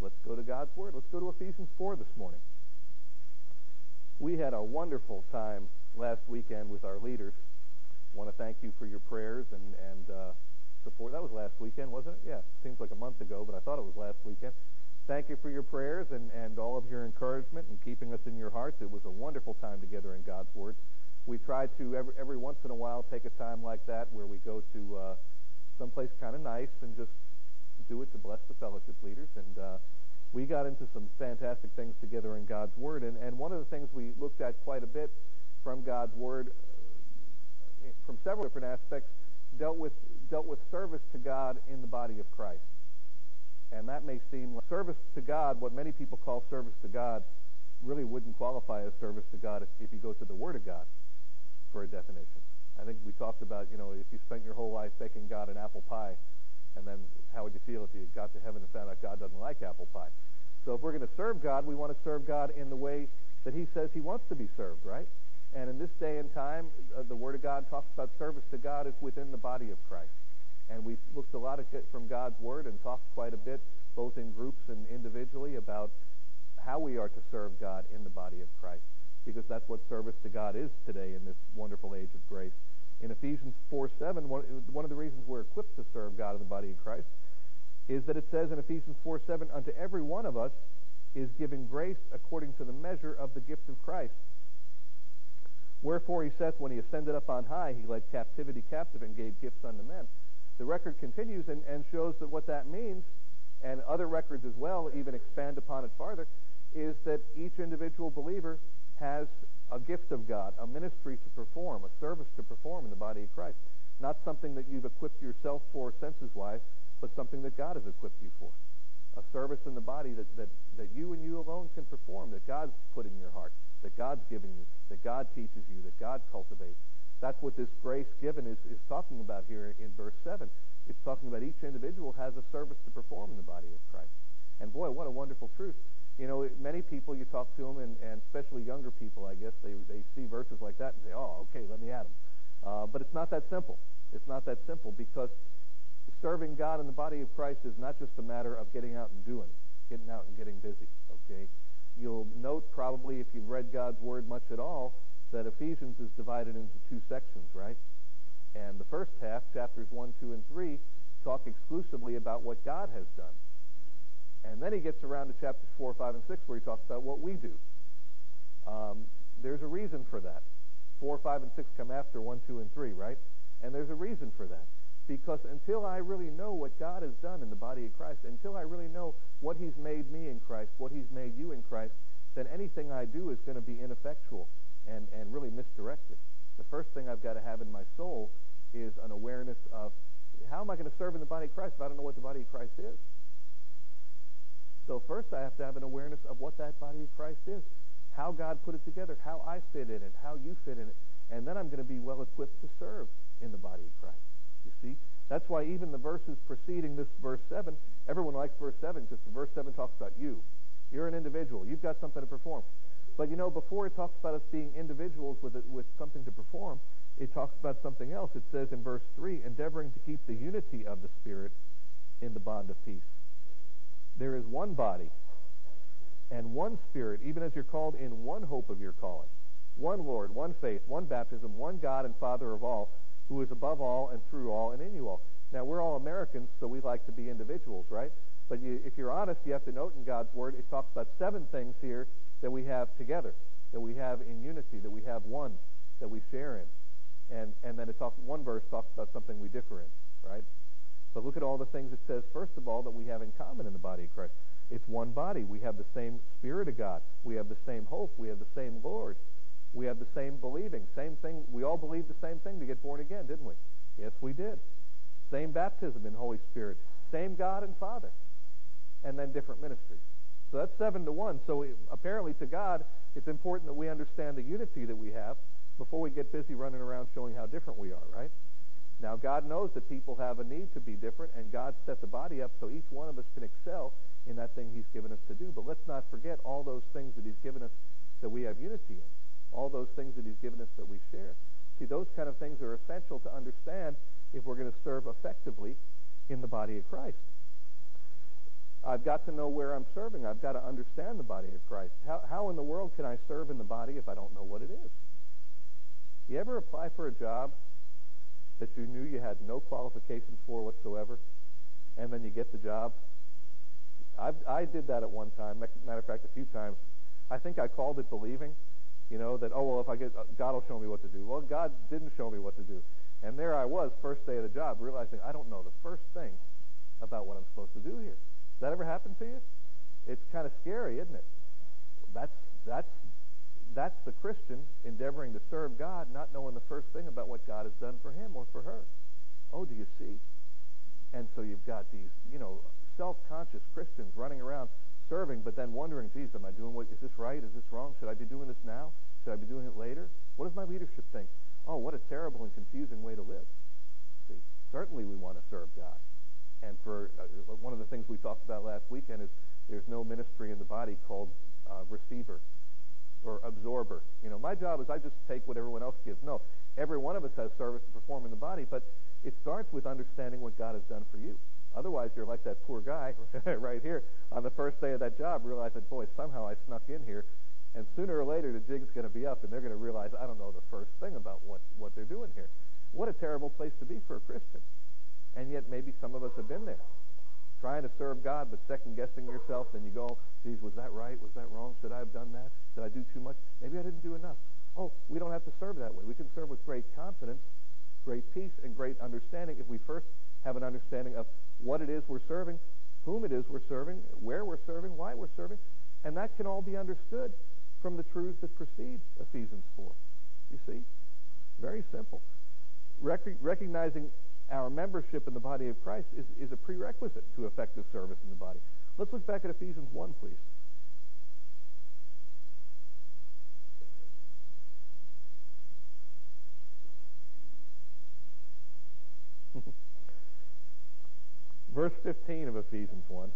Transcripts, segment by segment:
let's go to God's Word. Let's go to Ephesians 4 this morning. We had a wonderful time last weekend with our leaders. I want to thank you for your prayers and support. That was last weekend, wasn't it? Yeah, seems like a month ago, but I thought it was last weekend. Thank you for your prayers and all of your encouragement and keeping us in your hearts. It was a wonderful time together in God's Word. We try to, every once in a while, take a time like that where we go to someplace kind of nice and just do it to bless the fellowship leaders. And we got into some fantastic things together in God's Word. And one of the things we looked at quite a bit from God's Word, from several different aspects, dealt with service to God in the body of Christ. And that may seem like service to God, what many people call service to God, really wouldn't qualify as service to God if you go to the Word of God for a definition. I think we talked about, if you spent your whole life baking God an apple pie, and then how would you feel if you got to heaven and found out God doesn't like apple pie? So if we're going to serve God, we want to serve God in the way that He says He wants to be served, right? And in this day and time, the Word of God talks about service to God is within the body of Christ. And we've looked a lot from God's Word and talked quite a bit, both in groups and individually, about how we are to serve God in the body of Christ, because that's what service to God is today in this wonderful age of grace. In Ephesians 4:7, one of the reasons we're equipped to serve God in the body of Christ is that it says in Ephesians 4:7, unto every one of us is given grace according to the measure of the gift of Christ. Wherefore he saith, when he ascended up on high, he led captivity captive and gave gifts unto men. The record continues and shows that what that means, and other records as well even expand upon it farther, is that each individual believer has a gift of God, a ministry to perform, a service to perform in the body of Christ. Not something that you've equipped yourself for senses-wise, but something that God has equipped you for. A service in the body that you and you alone can perform, that God's put in your heart, that God's giving you, that God teaches you, that God cultivates. That's what this grace given is talking about here in verse 7. It's talking about each individual has a service to perform in the body of Christ. And boy, what a wonderful truth. Many people, you talk to them, and especially younger people, I guess, they see verses like that and say, oh, okay, let me at them. But it's not that simple. It's not that simple, because serving God in the body of Christ is not just a matter of getting out and getting busy, okay? You'll note probably, if you've read God's Word much at all, that Ephesians is divided into two sections, right? And the first half, chapters 1, 2, and 3, talk exclusively about what God has done. And then he gets around to chapters 4, 5, and 6, where he talks about what we do. There's a reason for that. 4, 5, and 6 come after 1, 2, and 3, right? And there's a reason for that. Because until I really know what God has done in the body of Christ, until I really know what He's made me in Christ, what He's made you in Christ, then anything I do is going to be ineffectual and really misdirected. The first thing I've got to have in my soul is an awareness of, how am I going to serve in the body of Christ if I don't know what the body of Christ is? So first I have to have an awareness of what that body of Christ is, how God put it together, how I fit in it, how you fit in it, and then I'm going to be well equipped to serve in the body of Christ. You see? That's why even the verses preceding this verse 7, everyone likes verse 7 because verse 7 talks about you. You're an individual. You've got something to perform. But before it talks about us being individuals with something to perform, it talks about something else. It says in verse 3, endeavoring to keep the unity of the Spirit in the bond of peace. There is one body and one Spirit, even as you're called in one hope of your calling. One Lord, one faith, one baptism, one God and Father of all, who is above all and through all and in you all. Now, we're all Americans, so we like to be individuals, right? But if you're honest, you have to note in God's Word, it talks about 7 things here that we have together, that we have in unity, that we have one, that we share in. And then one verse talks about something we differ in, right? But look at all the things it says, first of all, that we have in common in the body of Christ. It's one body. We have the same Spirit of God. We have the same hope. We have the same Lord. We have the same believing. Same thing. We all believed the same thing to get born again, didn't we? Yes, we did. Same baptism in Holy Spirit. Same God and Father. And then different ministries. So that's 7 to 1. So apparently to God, it's important that we understand the unity that we have before we get busy running around showing how different we are, right? Now, God knows that people have a need to be different, and God set the body up so each one of us can excel in that thing He's given us to do. But let's not forget all those things that He's given us that we have unity in. All those things that He's given us that we share. See, those kind of things are essential to understand if we're going to serve effectively in the body of Christ. I've got to know where I'm serving. I've got to understand the body of Christ. How in the world can I serve in the body if I don't know what it is? You ever apply for a job that you knew you had no qualifications for whatsoever, and then you get the job? I did that at one time. Matter of fact, a few times. I think I called it believing, that, if I get, God will show me what to do. Well, God didn't show me what to do. And there I was, first day of the job, realizing I don't know the first thing about what I'm supposed to do here. Does that ever happen to you? It's kind of scary, isn't it? That's the Christian endeavoring to serve God, not knowing the first thing about what God has done for him or for her. Oh, do you see? And so you've got these, self-conscious Christians running around serving, but then wondering, geez, am I doing is this right? Is this wrong? Should I be doing this now? Should I be doing it later? What does my leadership think? Oh, what a terrible and confusing way to live. See, certainly we want to serve God. And for one of the things we talked about last weekend is there's no ministry in the body called receiver or absorber. My job is I just take what everyone else gives. No, every one of us has service to perform in the body, but it starts with understanding what God has done for you. Otherwise, you're like that poor guy right here on the first day of that job, realize that, boy, somehow I snuck in here, and sooner or later the jig's going to be up, and they're going to realize I don't know the first thing about what they're doing here. What a terrible place to be for a Christian. And yet maybe some of us have been there, trying to serve God, but second-guessing yourself, and you go, geez, was that right? Was that wrong? Should I have done that? Did I do too much? Maybe I didn't do enough. Oh, we don't have to serve that way. We can serve with great confidence, great peace, and great understanding if we first have an understanding of what it is we're serving, whom it is we're serving, where we're serving, why we're serving, and that can all be understood from the truths that precede Ephesians 4. You see? Very simple. Recognizing our membership in the body of Christ is a prerequisite to effective service in the body. Let's look back at Ephesians 1, please. Verse 15 of Ephesians 1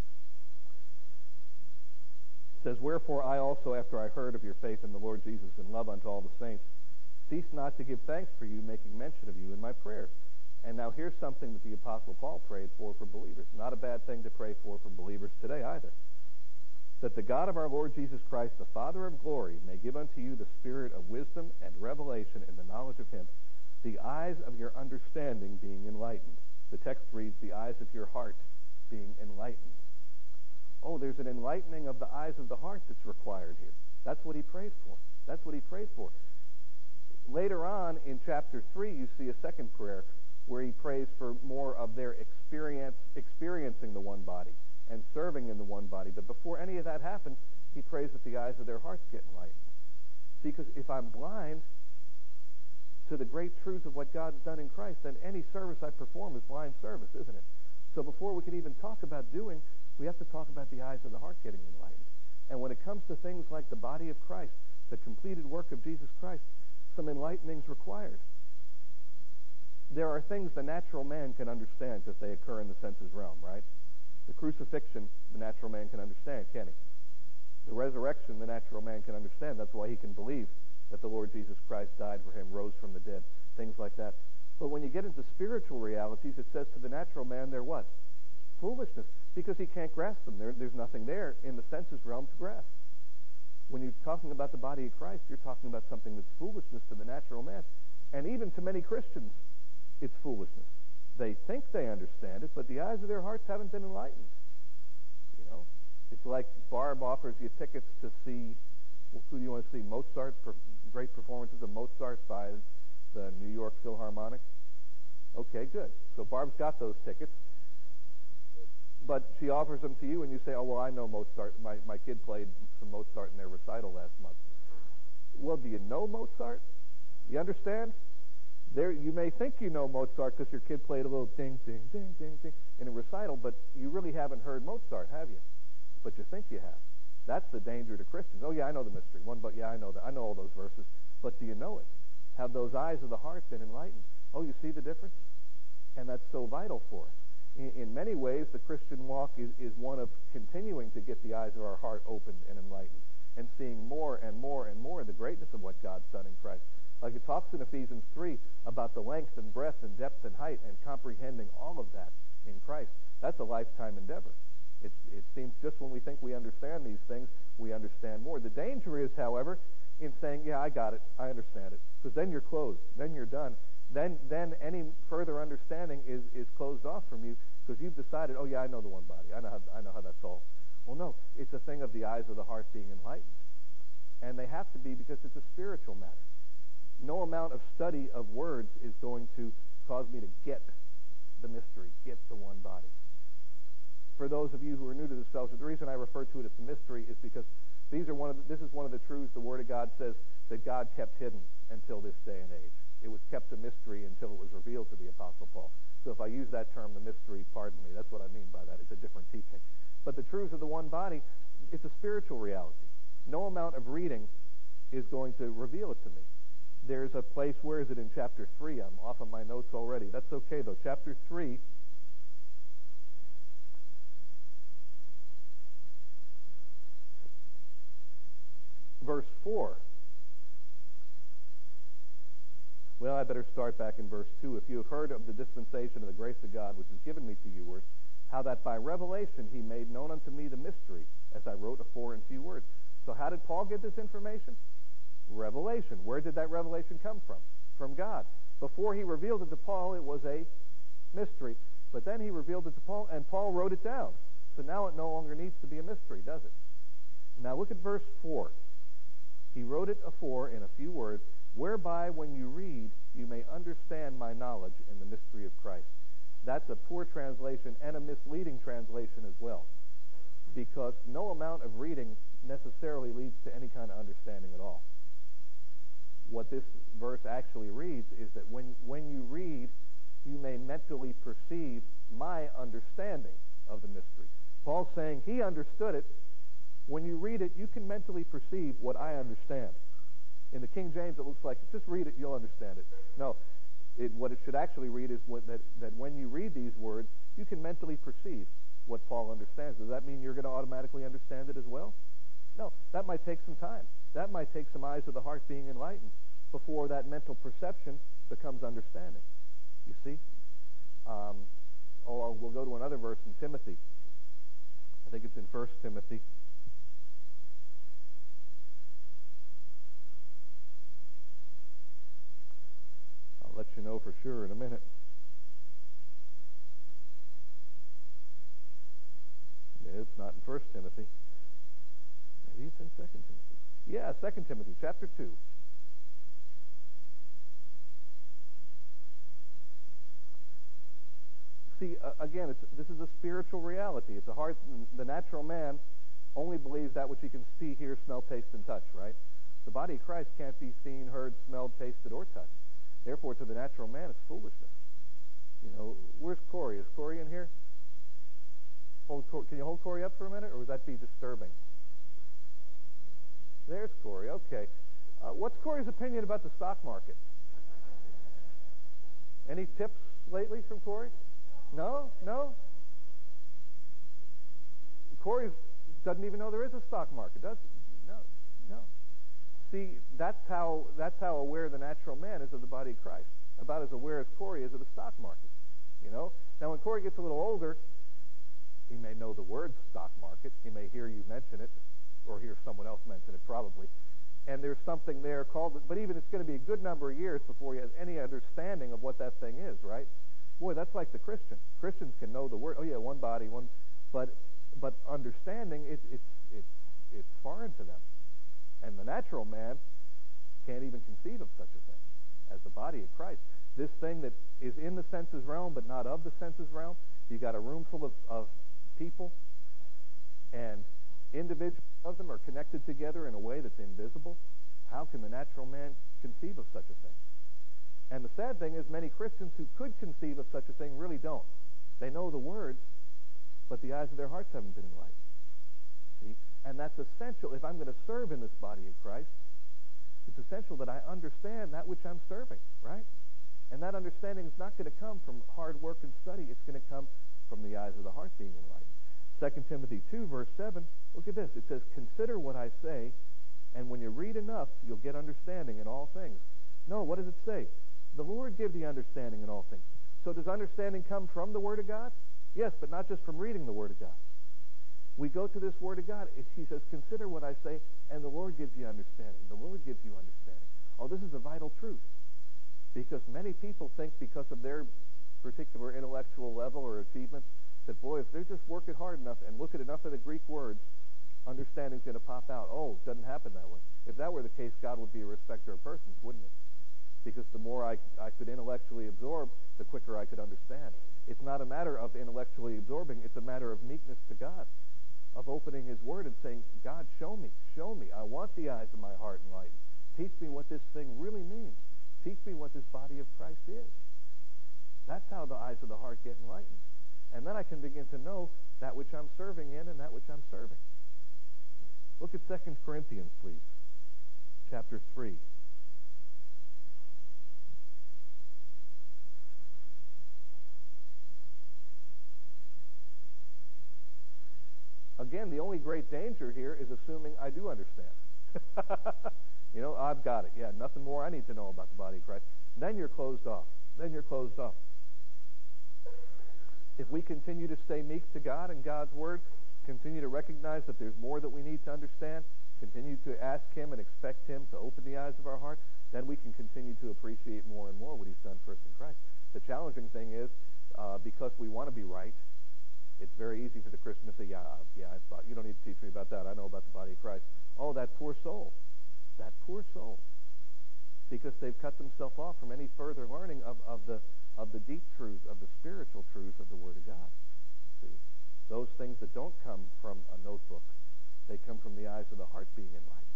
says, "Wherefore I also, after I heard of your faith in the Lord Jesus and love unto all the saints, cease not to give thanks for you, making mention of you in my prayers." And now here's something that the Apostle Paul prayed for believers. Not a bad thing to pray for believers today either. "That the God of our Lord Jesus Christ, the Father of glory, may give unto you the spirit of wisdom and revelation in the knowledge of him, the eyes of your understanding being enlightened." The text reads, "the eyes of your heart being enlightened." Oh, there's an enlightening of the eyes of the heart that's required here. That's what he prayed for. That's what he prayed for. Later on in chapter 3, you see a second prayer where he prays for more of their experiencing the one body and serving in the one body. But before any of that happens, he prays that the eyes of their hearts get enlightened. See, because if I'm blind to the great truths of what God's done in Christ, then any service I perform is blind service, isn't it? So before we can even talk about doing, we have to talk about the eyes of the heart getting enlightened. And when it comes to things like the body of Christ, the completed work of Jesus Christ, some enlightening's required. There are things the natural man can understand because they occur in the senses realm, right? The crucifixion, the natural man can understand, can he? The resurrection, the natural man can understand. That's why he can believe that the Lord Jesus Christ died for him, rose from the dead, things like that. But when you get into spiritual realities, it says to the natural man, they're what? Foolishness, because he can't grasp them. There's nothing there in the senses realm to grasp. When you're talking about the body of Christ, you're talking about something that's foolishness to the natural man. And even to many Christians, it's foolishness. They think they understand it, but the eyes of their hearts haven't been enlightened. It's like Barb offers you tickets to see, who do you want to see? Mozart, great performances of Mozart by the New York Philharmonic. Okay, good. So Barb's got those tickets. But she offers them to you, and you say, oh, well, I know Mozart. My kid played some Mozart in their recital last month. Well, do you know Mozart? You understand? You may think you know Mozart because your kid played a little ding, ding, ding, ding, ding in a recital, but you really haven't heard Mozart, have you? But you think you have. That's the danger to Christians. Oh, yeah, I know the mystery. Yeah, I know that. I know all those verses. But do you know it? Have those eyes of the heart been enlightened? Oh, you see the difference? And that's so vital for us. In many ways, the Christian walk is one of continuing to get the eyes of our heart opened and enlightened and seeing more and more and more the greatness of what God's done in Christ. Like it talks in Ephesians 3 about the length and breadth and depth and height and comprehending all of that in Christ. That's a lifetime endeavor. It seems just when we think we understand these things, we understand more. The danger is, however, in saying, yeah, I got it, I understand it, because then you're closed, then you're done. Then any further understanding is closed off from you, because you've decided, oh yeah, I know the one body. I know how that's all. Well, no, it's a thing of the eyes of the heart being enlightened. And they have to be, because it's a spiritual matter. No amount of study of words is going to cause me to get the mystery, get the one body. For those of you who are new to this fellowship, the reason I refer to it as the mystery is because this is one of the truths the Word of God says that God kept hidden until this day and age. It was kept a mystery until it was revealed to the Apostle Paul. So if I use that term, the mystery, pardon me, that's what I mean by that. It's a different teaching. But the truths of the one body, it's a spiritual reality. No amount of reading is going to reveal it to me. There's a place, where is it in chapter 3? I'm off on my notes already. That's okay, though. Chapter 3, verse 4. Well, I better start back in verse 2. If you have heard of the dispensation of the grace of God, which is given me to you, word, how that by revelation he made known unto me the mystery, as I wrote afore in few words. So how did Paul get this information? Revelation. Where did that revelation come from? From God. Before he revealed it to Paul, it was a mystery. But then he revealed it to Paul, and Paul wrote it down. So now it no longer needs to be a mystery, does it? Now look at verse 4. He wrote it afore in a few words, whereby when you read, you may understand my knowledge in the mystery of Christ. That's a poor translation and a misleading translation as well, because no amount of reading necessarily leads to any kind of understanding at all. What this verse actually reads is that when you read, you may mentally perceive my understanding of the mystery. Paul's saying he understood it. When you read it, you can mentally perceive what I understand. In the King James, it looks like, just read it, you'll understand it. No, what it should actually read is that when you read these words, you can mentally perceive what Paul understands. Does that mean you're going to automatically understand it as well? No, that might take some time. That might take some eyes of the heart being enlightened before that mental perception becomes understanding. You see? We'll go to another verse in Timothy. I think it's in 1 Timothy. I'll let you know for sure in a minute. It's not in 1 Timothy. Maybe it's in 2 Timothy. Yeah, 2 Timothy, chapter 2. See, again, this is a spiritual reality. It's a heart. The natural man only believes that which he can see, hear, smell, taste, and touch, right? The body of Christ can't be seen, heard, smelled, tasted, or touched. Therefore, to the natural man, it's foolishness. You know, where's Corey? Is Corey in here? Can you hold Corey up for a minute, or would that be disturbing? There's Corey. Okay. What's Corey's opinion about the stock market? Any tips lately from Corey? No? Corey doesn't even know there is a stock market, does he? No. See, that's how aware the natural man is of the body of Christ. About as aware as Corey is of the stock market. You know? Now, when Corey gets a little older, he may know the word stock market. He may hear you mention it, or hear someone else mention it, probably. And there's something there called, but even it's going to be a good number of years before he has any understanding of what that thing is, right? Boy, that's like the Christian. Christians can know the word. Oh yeah, one body, one. But understanding it's foreign to them, and the natural man can't even conceive of such a thing as the body of Christ. This thing that is in the senses realm but not of the senses realm. You got a room full of people, and individuals of them are connected together in a way that's invisible. How can the natural man conceive of such a thing? And the sad thing is many Christians who could conceive of such a thing really don't. They know the words, but the eyes of their hearts haven't been enlightened. See? And that's essential. If I'm going to serve in this body of Christ, it's essential that I understand that which I'm serving, right? And that understanding is not going to come from hard work and study. It's going to come from the eyes of the heart being enlightened. 2 Timothy 2, verse 7, look at this. It says, consider what I say, and when you read enough, you'll get understanding in all things. No, what does it say? The Lord give the understanding in all things. So does understanding come from the Word of God? Yes, but not just from reading the Word of God. go to this Word of God, he says, consider what I say, and the Lord gives you understanding. The Lord gives you understanding. Oh, this is a vital truth. Because many people think because of their particular intellectual level or achievements that, boy, if they're just working hard enough and look at enough of the Greek words, understanding's going to pop out. Oh, it doesn't happen that way. If that were the case, God would be a respecter of persons, wouldn't it? Because the more I could intellectually absorb, the quicker I could understand. It's not a matter of intellectually absorbing. It's a matter of meekness to God, of opening His Word and saying, God, show me. I want the eyes of my heart enlightened. Teach me what this thing really means. Teach me what this body of Christ is. That's how the eyes of the heart get enlightened. And then I can begin to know that which I'm serving in and that which I'm serving. Look at 2 Corinthians, please, chapter 3. Again, the only great danger here is assuming I do understand. I've got it. Yeah, nothing more I need to know about the body of Christ. Then you're closed off. If we continue to stay meek to God and God's Word, continue to recognize that there's more that we need to understand, continue to ask Him and expect Him to open the eyes of our heart, then we can continue to appreciate more and more what He's done for us in Christ. The challenging thing is, because we want to be right, it's very easy for the Christian to say, you don't need to teach me about that. I know about the body of Christ. Oh, that poor soul. Because they've cut themselves off from any further learning of the deep truth, of the spiritual truth of the Word of God. See? Those things that don't come from a notebook, they come from the eyes of the heart being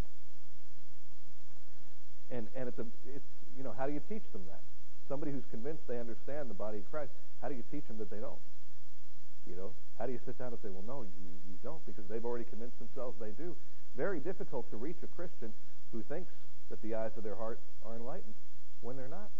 enlightened. And it's how do you teach them that? Somebody who's convinced they understand the body of Christ, how do you teach them that they don't? How do you sit down and say, well, no, you don't, because they've already convinced themselves they do. Very difficult to reach a Christian who thinks that the eyes of their heart are enlightened when they're not.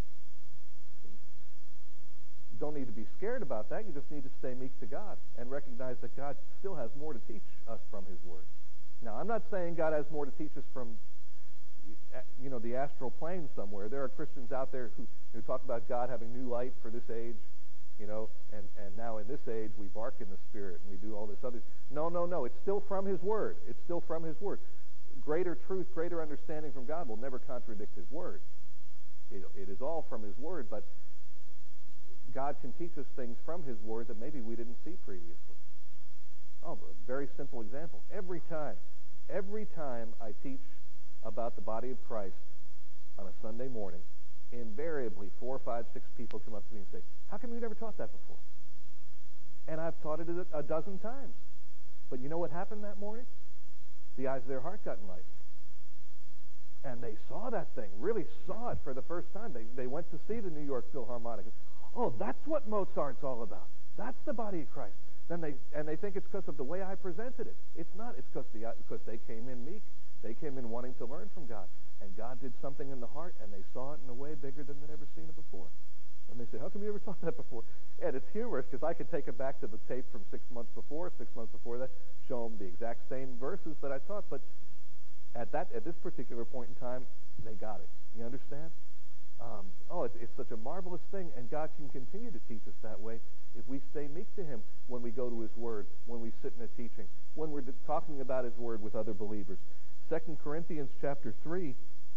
You don't need to be scared about that. You just need to stay meek to God and recognize that God still has more to teach us from His Word. Now, I'm not saying God has more to teach us from, the astral plane somewhere. There are Christians out there who talk about God having new light for this age, and now in this age we bark in the Spirit and we do all this other. No. It's still from His Word. Greater truth, greater understanding from God will never contradict His Word. It is all from His Word, but God can teach us things from His Word that maybe we didn't see previously. Oh, a very simple example. Every time I teach about the body of Christ on a Sunday morning, invariably 4, 5, 6 people come up to me and say, how come you never taught that before? And I've taught it a dozen times. But you know what happened that morning? The eyes of their heart got enlightened. And they saw that thing, really saw it for the first time. They went to see the New York Philharmonic. Oh, that's what Mozart's all about. That's the body of Christ. Then they think it's because of the way I presented it. It's not. It's because they came in meek. They came in wanting to learn from God. And God did something in the heart, and they saw it in a way bigger than they'd ever seen it before. And they say, how come you ever taught that before? And it's humorous because I could take it back to the tape from 6 months before that, show them the exact same verses that I taught, but at this particular point in time, they got it. You understand? It's such a marvelous thing, and God can continue to teach us that way if we stay meek to Him when we go to His Word, when we sit in a teaching, when we're talking about His Word with other believers. 2 Corinthians chapter 3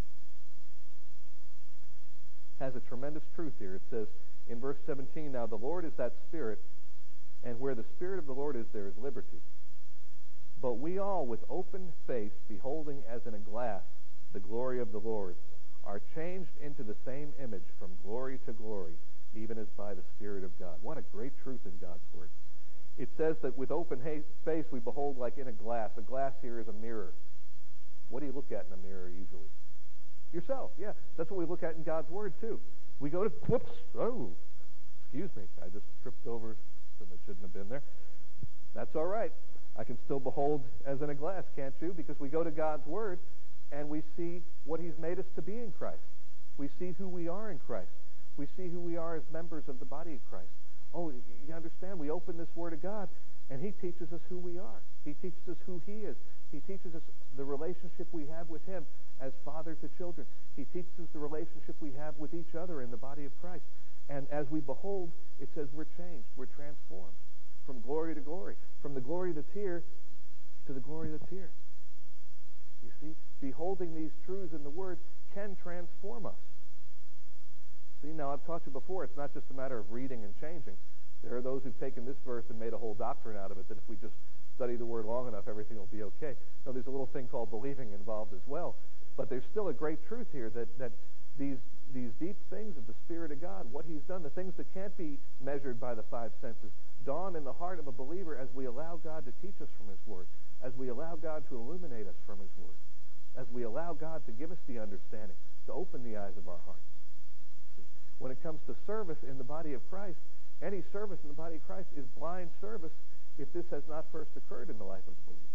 has a tremendous truth here. It says in verse 17, now the Lord is that Spirit, and where the Spirit of the Lord is, there is liberty. But we all, with open face, beholding as in a glass the glory of the Lord, are changed into the same image from glory to glory, even as by the Spirit of God. What a great truth in God's Word. It says that with open face we behold like in a glass. A glass here is a mirror. What do you look at in a mirror usually? Yourself, yeah. That's what we look at in God's Word, too. We go to, excuse me, I just tripped over something that shouldn't have been there. That's all right. I can still behold as in a glass, can't you? Because we go to God's Word, and we see what He's made us to be in Christ. We see who we are in Christ. We see who we are as members of the body of Christ. Oh, you understand? We open this Word of God, and He teaches us who we are. He teaches us who He is. He teaches us the relationship we have with Him as father to children. He teaches us the relationship we have with each other in the body of Christ. And as we behold, it says we're changed. We're transformed from glory to glory. From the glory that's here to the glory that's here. You see, beholding these truths in the Word can transform us. See, now I've taught you before, it's not just a matter of reading and changing. There are those who've taken this verse and made a whole doctrine out of it, that if we just study the Word long enough, everything will be okay. No, there's a little thing called believing involved as well. But there's still a great truth here that these deep things of the Spirit of God, what He's done, the things that can't be measured by the five senses, dawn in the heart of a believer as we allow God to teach us from His Word, as we allow God to illuminate us from His Word, as we allow God to give us the understanding, to open the eyes of our hearts. See? When it comes to service in the body of Christ, any service in the body of Christ is blind service if this has not first occurred in the life of the believer.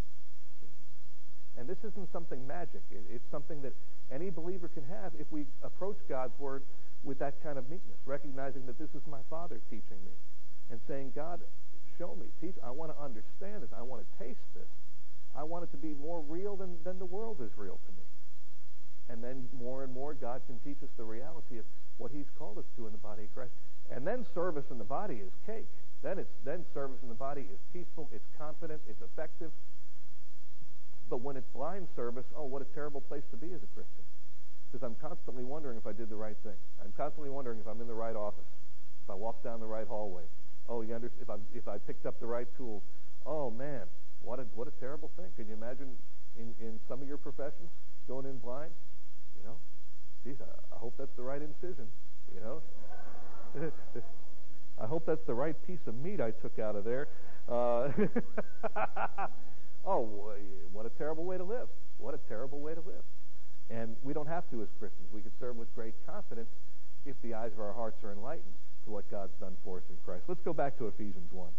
And this isn't something magic. It's something that any believer can have if we approach God's Word with that kind of meekness, recognizing that this is my Father teaching me, and saying, God, show me, teach. I want to understand this. I want to taste this. I want it to be more real than the world is real to me. And then more and more, God can teach us the reality of what He's called us to in the body of Christ. And then service in the body is cake. Then service in the body is peaceful, it's confident, it's effective. But when it's blind service, oh, what a terrible place to be as a Christian. Because I'm constantly wondering if I did the right thing. I'm constantly wondering if I'm in the right office, if I walked down the right hallway. Oh, you understand? If I picked up the right tools. Oh man, what a terrible thing. Can you imagine in some of your professions going in blind? You know, geez, I hope that's the right incision. You know, I hope that's the right piece of meat I took out of there. Oh, what a terrible way to live. What a terrible way to live. And we don't have to as Christians. We can serve with great confidence if the eyes of our hearts are enlightened to what God's done for us in Christ. Let's go back to Ephesians 1.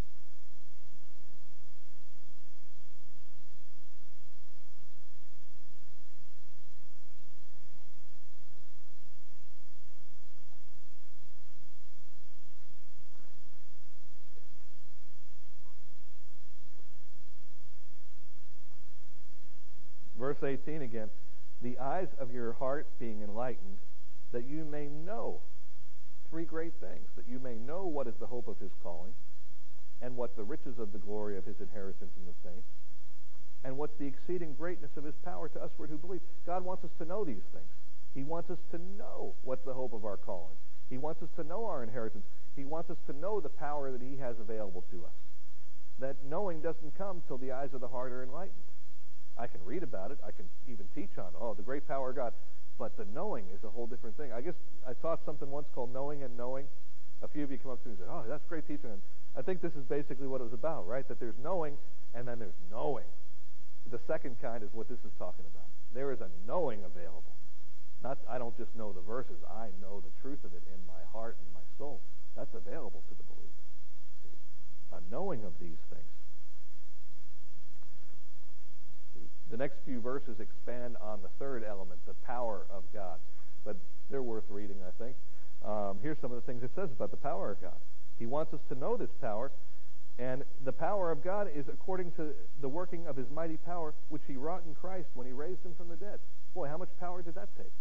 Verse 18 again, the eyes of your heart being enlightened, that you may know three great things, that you may know what is the hope of His calling, and what the riches of the glory of His inheritance in the saints, and what's the exceeding greatness of His power to usward who believe. God wants us to know these things. He wants us to know what's the hope of our calling. He wants us to know our inheritance. He wants us to know the power that He has available to us. That knowing doesn't come till the eyes of the heart are enlightened. I can read about it. I can even teach on, the great power of God. But the knowing is a whole different thing. I guess I taught something once called Knowing and Knowing. A few of you come up to me and say, oh, that's great teaching. And I think this is basically what it was about, right? That there's knowing, and then there's knowing. The second kind is what this is talking about. There is a knowing available. I don't just know the verses. I know the truth of it in my heart and my soul. That's available to the believer. See? A knowing of these things. The next few verses expand on the third element, the power of God. But they're worth reading, I think. Here's some of the things it says about the power of God. He wants us to know this power, and the power of God is according to the working of His mighty power, which He wrought in Christ when He raised Him from the dead. Boy, how much power did that take?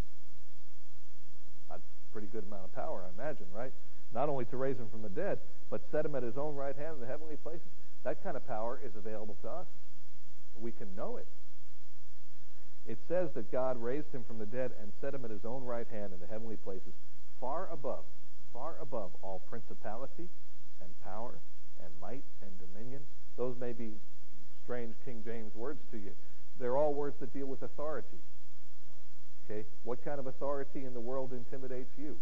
A pretty good amount of power, I imagine, right? Not only to raise Him from the dead, but set Him at His own right hand in the heavenly places. That kind of power is available to us. We can know it. It says that God raised Him from the dead and set Him at His own right hand in the heavenly places, far above all principality and power and might and dominion. Those may be strange King James words to you. They're all words that deal with authority. Okay? What kind of authority in the world intimidates you?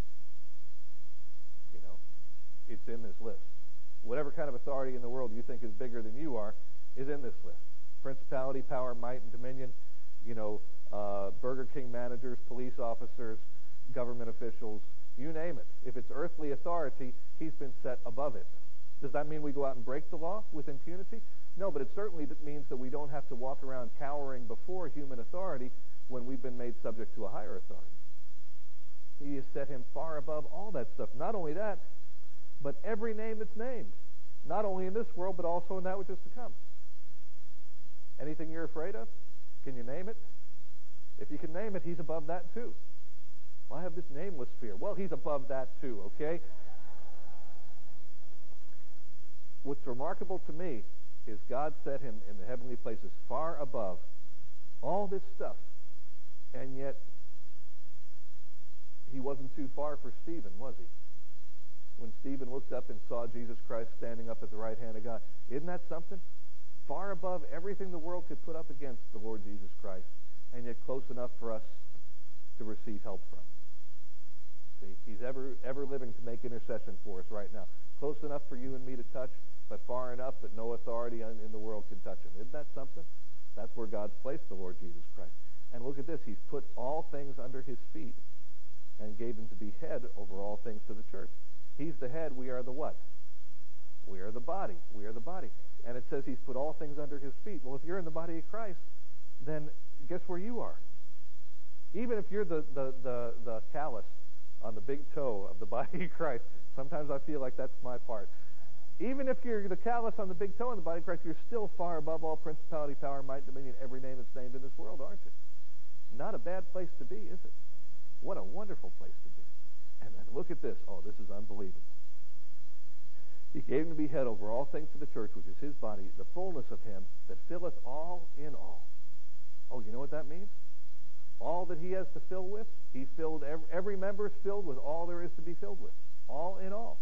You know, it's in this list. Whatever kind of authority in the world you think is bigger than you are is in this list. Principality, power, might, and dominion, Burger King managers, police officers, government officials, you name it. If it's earthly authority, He's been set above it. Does that mean we go out and break the law with impunity? No, but it certainly means that we don't have to walk around cowering before human authority when we've been made subject to a higher authority. He has set Him far above all that stuff. Not only that, but every name that's named. Not only in this world, but also in that which is to come. Anything you're afraid of? Can you name it? If you can name it, He's above that too. Well, I have this nameless fear. Well, He's above that too, okay? What's remarkable to me is God set him in the heavenly places far above all this stuff. And yet, he wasn't too far for Stephen, was he? When Stephen looked up and saw Jesus Christ standing up at the right hand of God. Isn't that something? Far above everything the world could put up against the Lord Jesus Christ, and yet close enough for us to receive help from. See, he's ever living to make intercession for us right now. Close enough for you and me to touch, but far enough that no authority in the world can touch him. Isn't that something? That's where God's placed the Lord Jesus Christ. And look at this. He's put all things under his feet and gave him to be head over all things to the church. He's the head. We are the what? We are the body. We are the body. And it says he's put all things under his feet. Well, if you're in the body of Christ, then guess where you are? Even if you're the callus on the big toe of the body of Christ, sometimes I feel like that's my part. Even if you're the callus on the big toe in the body of Christ, you're still far above all principality, power, might, dominion, every name that's named in this world, aren't you? Not a bad place to be, is it? What a wonderful place to be. And then look at this. Oh, this is unbelievable. He gave him to be head over all things to the church, which is his body, the fullness of him that filleth all in all. Oh, you know what that means? All that he has to fill with, he filled, every member is filled with all there is to be filled with. All in all.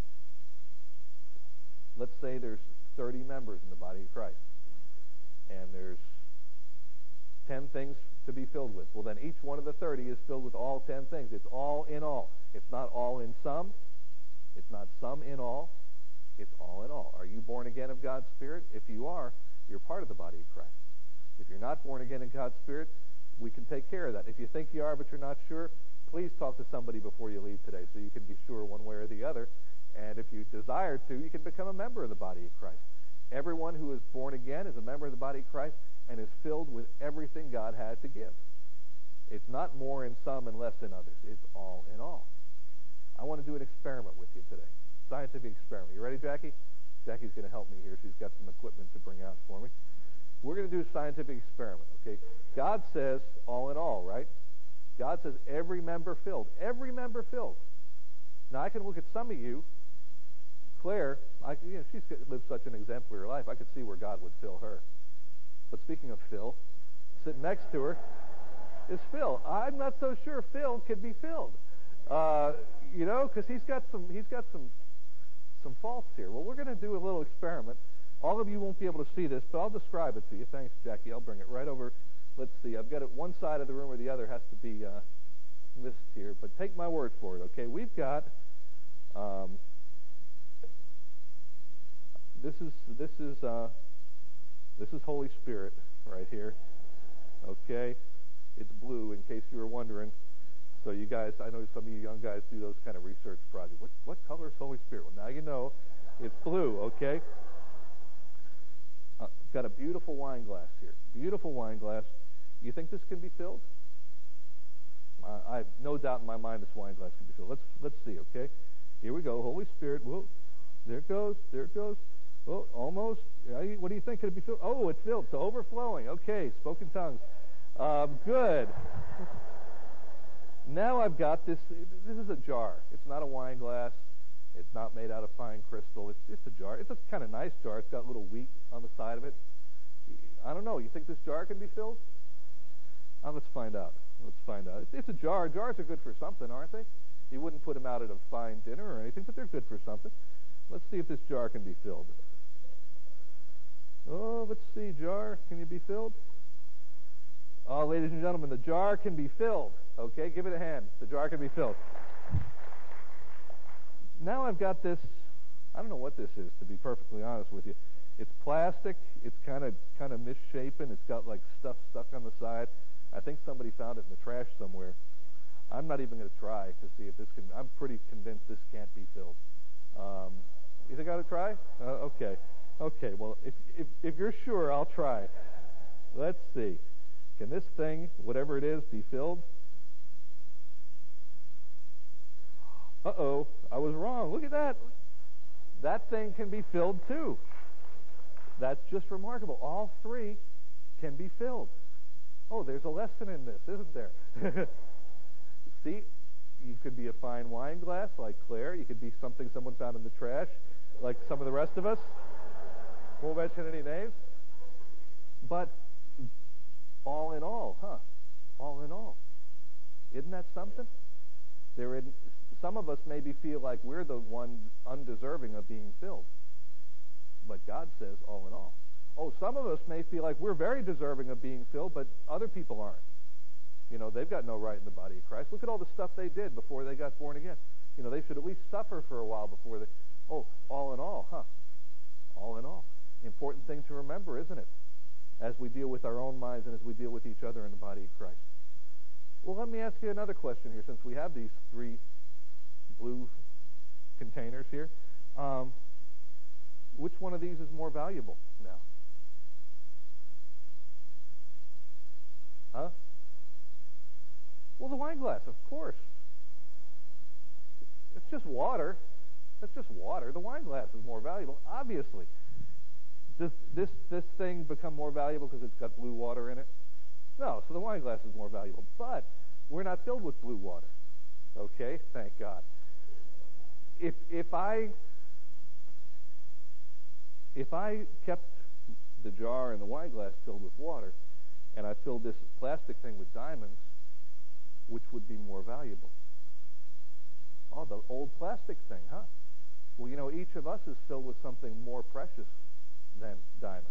Let's say there's 30 members in the body of Christ, and there's 10 things to be filled with. Well, then each one of the 30 is filled with all 10 things. It's all in all. It's not all in some. It's not some in all. It's all in all. Are you born again of God's Spirit? If you are, you're part of the body of Christ. If you're not born again in God's Spirit, we can take care of that. If you think you are but you're not sure, please talk to somebody before you leave today so you can be sure one way or the other. And if you desire to, you can become a member of the body of Christ. Everyone who is born again is a member of the body of Christ and is filled with everything God had to give. It's not more in some and less in others. It's all in all. I want to do an experiment with you today. Scientific experiment. You ready, Jackie? Jackie's going to help me here. She's got some equipment to bring out for me. We're going to do a scientific experiment, okay? God says all in all, right? God says every member filled. Every member filled. Now, I can look at some of you. Claire, she's lived such an exemplary life. I could see where God would fill her. But speaking of Phil, sitting next to her is Phil. I'm not so sure Phil could be filled. Because he's got some faults here. Well, we're going to do a little experiment. All of you won't be able to see this, but I'll describe it to you. Thanks, Jackie. I'll bring it right over. Let's see. I've got it one side of the room or the other has to be missed here. But take my word for it, okay? We've got this is Holy Spirit right here. Okay, it's blue in case you were wondering. So you guys, I know some of you young guys do those kind of research projects. What color is Holy Spirit? Well, now you know. It's blue, okay? Got a beautiful wine glass here. Beautiful wine glass. You think this can be filled? I have no doubt in my mind this wine glass can be filled. Let's see, okay? Here we go. Holy Spirit. Whoa. There it goes. There it goes. Oh, almost. What do you think? Could it be filled? Oh, it's filled to overflowing. Okay, spoken tongues. Good. Now I've got this. This is a jar. It's not a wine glass. It's not made out of fine crystal. It's just a jar. It's a kind of nice jar. It's got a little wheat on the side of it. I don't know. You think this jar can be filled? Let's find out. Let's find out. It's a jar. Jars are good for something, aren't they? You wouldn't put them out at a fine dinner or anything, but they're good for something. Let's see if this jar can be filled. Oh, let's see. Jar, can you be filled? Oh, ladies and gentlemen, the jar can be filled. Okay, give it a hand. The jar can be filled. Now I've got this. I don't know what this is, to be perfectly honest with you. It's plastic. It's kind of misshapen. It's got like stuff stuck on the side. I think somebody found it in the trash somewhere. I'm not even going to try to see if this can. I'm pretty convinced this can't be filled. You think I ought to try? Okay. Okay. Well, if you're sure, I'll try. Let's see. Can this thing, whatever it is, be filled? Uh-oh, I was wrong. Look at that. That thing can be filled too. That's just remarkable. All three can be filled. Oh, there's a lesson in this, isn't there? See, you could be a fine wine glass like Claire. You could be something someone found in the trash like some of the rest of us. Won't mention any names. But all in all, all in all. Isn't that something? Some of us maybe feel like we're the one undeserving of being filled. But God says all in all. Oh, some of us may feel like we're very deserving of being filled, but other people aren't. They've got no right in the body of Christ. Look at all the stuff they did before they got born again. They should at least suffer for a while before they... Oh, all in all, all in all. Important thing to remember, isn't it? As we deal with our own minds and as we deal with each other in the body of Christ. Well, let me ask you another question here, since we have these 3 blue containers here. Which one of these is more valuable now? Huh? Well, the wine glass, of course. It's just water. That's just water. The wine glass is more valuable, obviously. Does this thing become more valuable because it's got blue water in it? No, so the wine glass is more valuable. But we're not filled with blue water. Okay? Thank God. If I kept the jar and the wine glass filled with water, and I filled this plastic thing with diamonds, which would be more valuable? Oh, the old plastic thing, huh? Well, each of us is filled with something more precious than diamonds.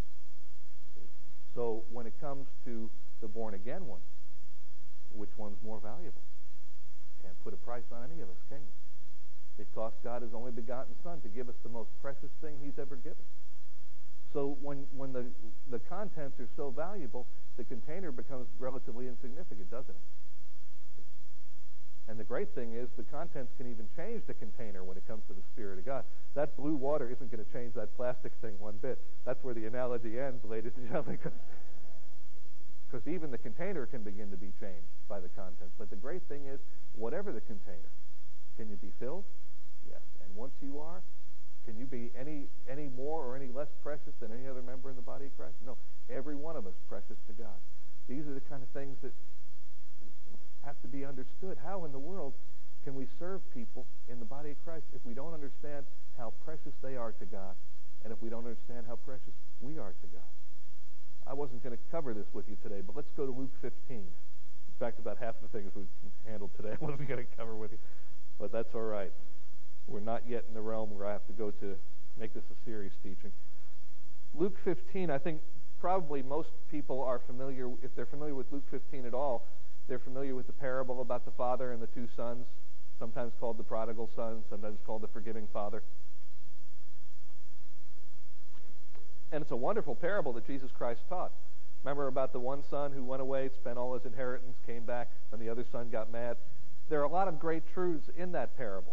So when it comes to the born-again one, which one's more valuable? Can't put a price on any of us, can you? It cost God His only begotten Son to give us the most precious thing He's ever given. So when the contents are so valuable, the container becomes relatively insignificant, doesn't it? And the great thing is the contents can even change the container when it comes to the Spirit of God. That blue water isn't going to change that plastic thing one bit. That's where the analogy ends, ladies and gentlemen, because even the container can begin to be changed by the contents. But the great thing is, whatever the container, can you be filled? Yes. And once you are, can you be any more or any less precious than any other member in the body of Christ? No. Every one of us precious to God. These are the kind of things that have to be understood. How in the world can we serve people in the body of Christ if we don't understand how precious they are to God, and if we don't understand how precious we are to God? I wasn't going to cover this with you today, but let's go to Luke 15. In fact, about half the things we've handled today I wasn't going to cover with you, but that's all right. We're not yet in the realm where I have to go to make this a serious teaching. Luke 15, I think probably most people are familiar, if they're familiar with Luke 15 at all, they're familiar with the parable about the father and the 2 sons, sometimes called the prodigal son, sometimes called the forgiving father. And it's a wonderful parable that Jesus Christ taught. Remember about the one son who went away, spent all his inheritance, came back, and the other son got mad? There are a lot of great truths in that parable.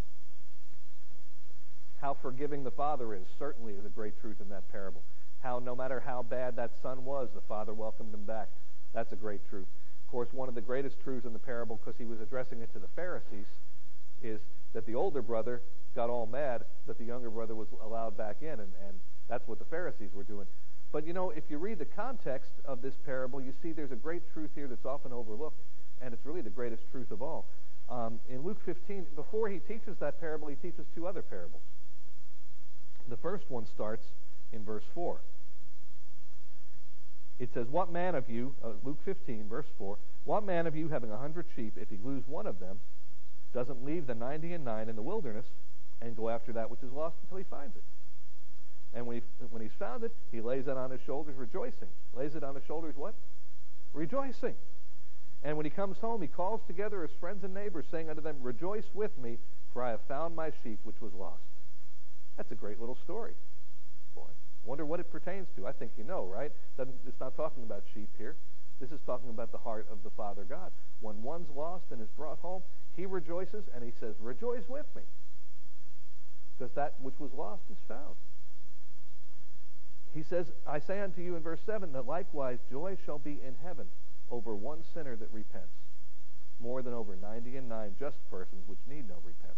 How forgiving the father is certainly is a great truth in that parable. How no matter how bad that son was, the father welcomed him back. That's a great truth. Of course, one of the greatest truths in the parable, because he was addressing it to the Pharisees, is that the older brother got all mad that the younger brother was allowed back in, and that's what the Pharisees were doing. But if you read the context of this parable, you see there's a great truth here that's often overlooked, and it's really the greatest truth of all. In Luke 15, before he teaches that parable, he teaches 2 other parables. The first one starts in verse 4. It says, what man of you, Luke 15, verse 4, what man of you having 100 sheep, if he lose one of them, doesn't leave the 99 in the wilderness and go after that which is lost until he finds it? And when he's found it, he lays it on his shoulders, rejoicing. Lays it on his shoulders, what? Rejoicing. And when he comes home, he calls together his friends and neighbors, saying unto them, rejoice with me, for I have found my sheep which was lost. That's a great little story. Boy, wonder what it pertains to. I think you know, right? It's not talking about sheep here. This is talking about the heart of the Father God. When one's lost and is brought home, he rejoices, and he says, rejoice with me, because that which was lost is found. He says, I say unto you in verse 7, that likewise joy shall be in heaven over one sinner that repents, more than over 99 just persons which need no repentance.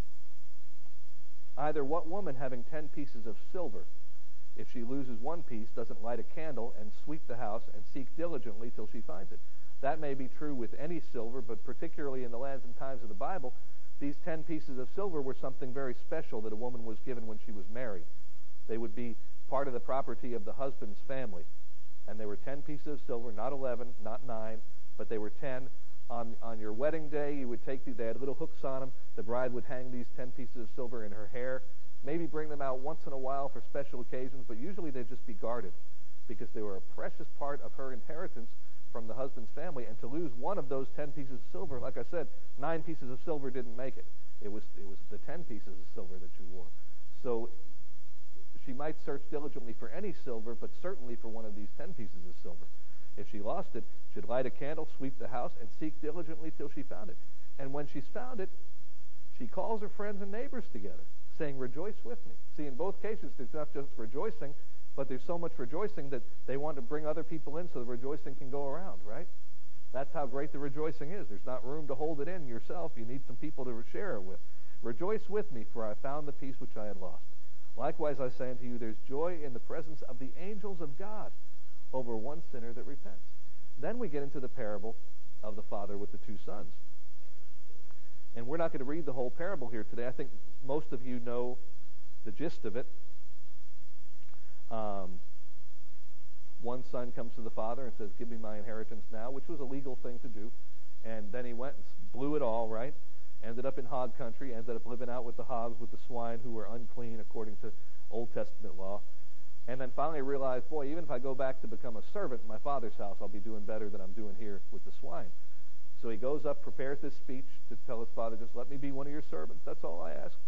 Either what woman having 10 pieces of silver, if she loses one piece, doesn't light a candle and sweep the house and seek diligently till she finds it? That may be true with any silver, but particularly in the lands and times of the Bible, these 10 pieces of silver were something very special that a woman was given when she was married. They would be part of the property of the husband's family. And they were 10 pieces of silver, not 11, not 9, but they were 10. On your wedding day, you would take they had little hooks on them. The bride would hang these 10 pieces of silver in her hair, maybe bring them out once in a while for special occasions, but usually they'd just be guarded because they were a precious part of her inheritance from the husband's family. And to lose one of those 10 pieces of silver, like I said, 9 pieces of silver didn't make it. It was the 10 pieces of silver that you wore. So she might search diligently for any silver, but certainly for one of these 10 pieces of silver. If she lost it, she'd light a candle, sweep the house, and seek diligently till she found it. And when she's found it, she calls her friends and neighbors together, saying, "Rejoice with me." See, in both cases, there's not just rejoicing, but there's so much rejoicing that they want to bring other people in so the rejoicing can go around, right? That's how great the rejoicing is. There's not room to hold it in yourself. You need some people to share it with. "Rejoice with me, for I found the peace which I had lost. Likewise, I say unto you, there's joy in the presence of the angels of God over one sinner that repents." Then we get into the parable of the father with the 2 sons. And we're not going to read the whole parable here today. I think most of you know the gist of it. One son comes to the father and says, "Give me my inheritance now," which was a legal thing to do. And then he went and blew it all, right? Ended up in hog country, ended up living out with the hogs, with the swine who were unclean according to Old Testament law. And then finally realized, boy, even if I go back to become a servant in my father's house, I'll be doing better than I'm doing here with the swine. So he goes up, prepares this speech to tell his father, "Just let me be one of your servants. That's all I ask."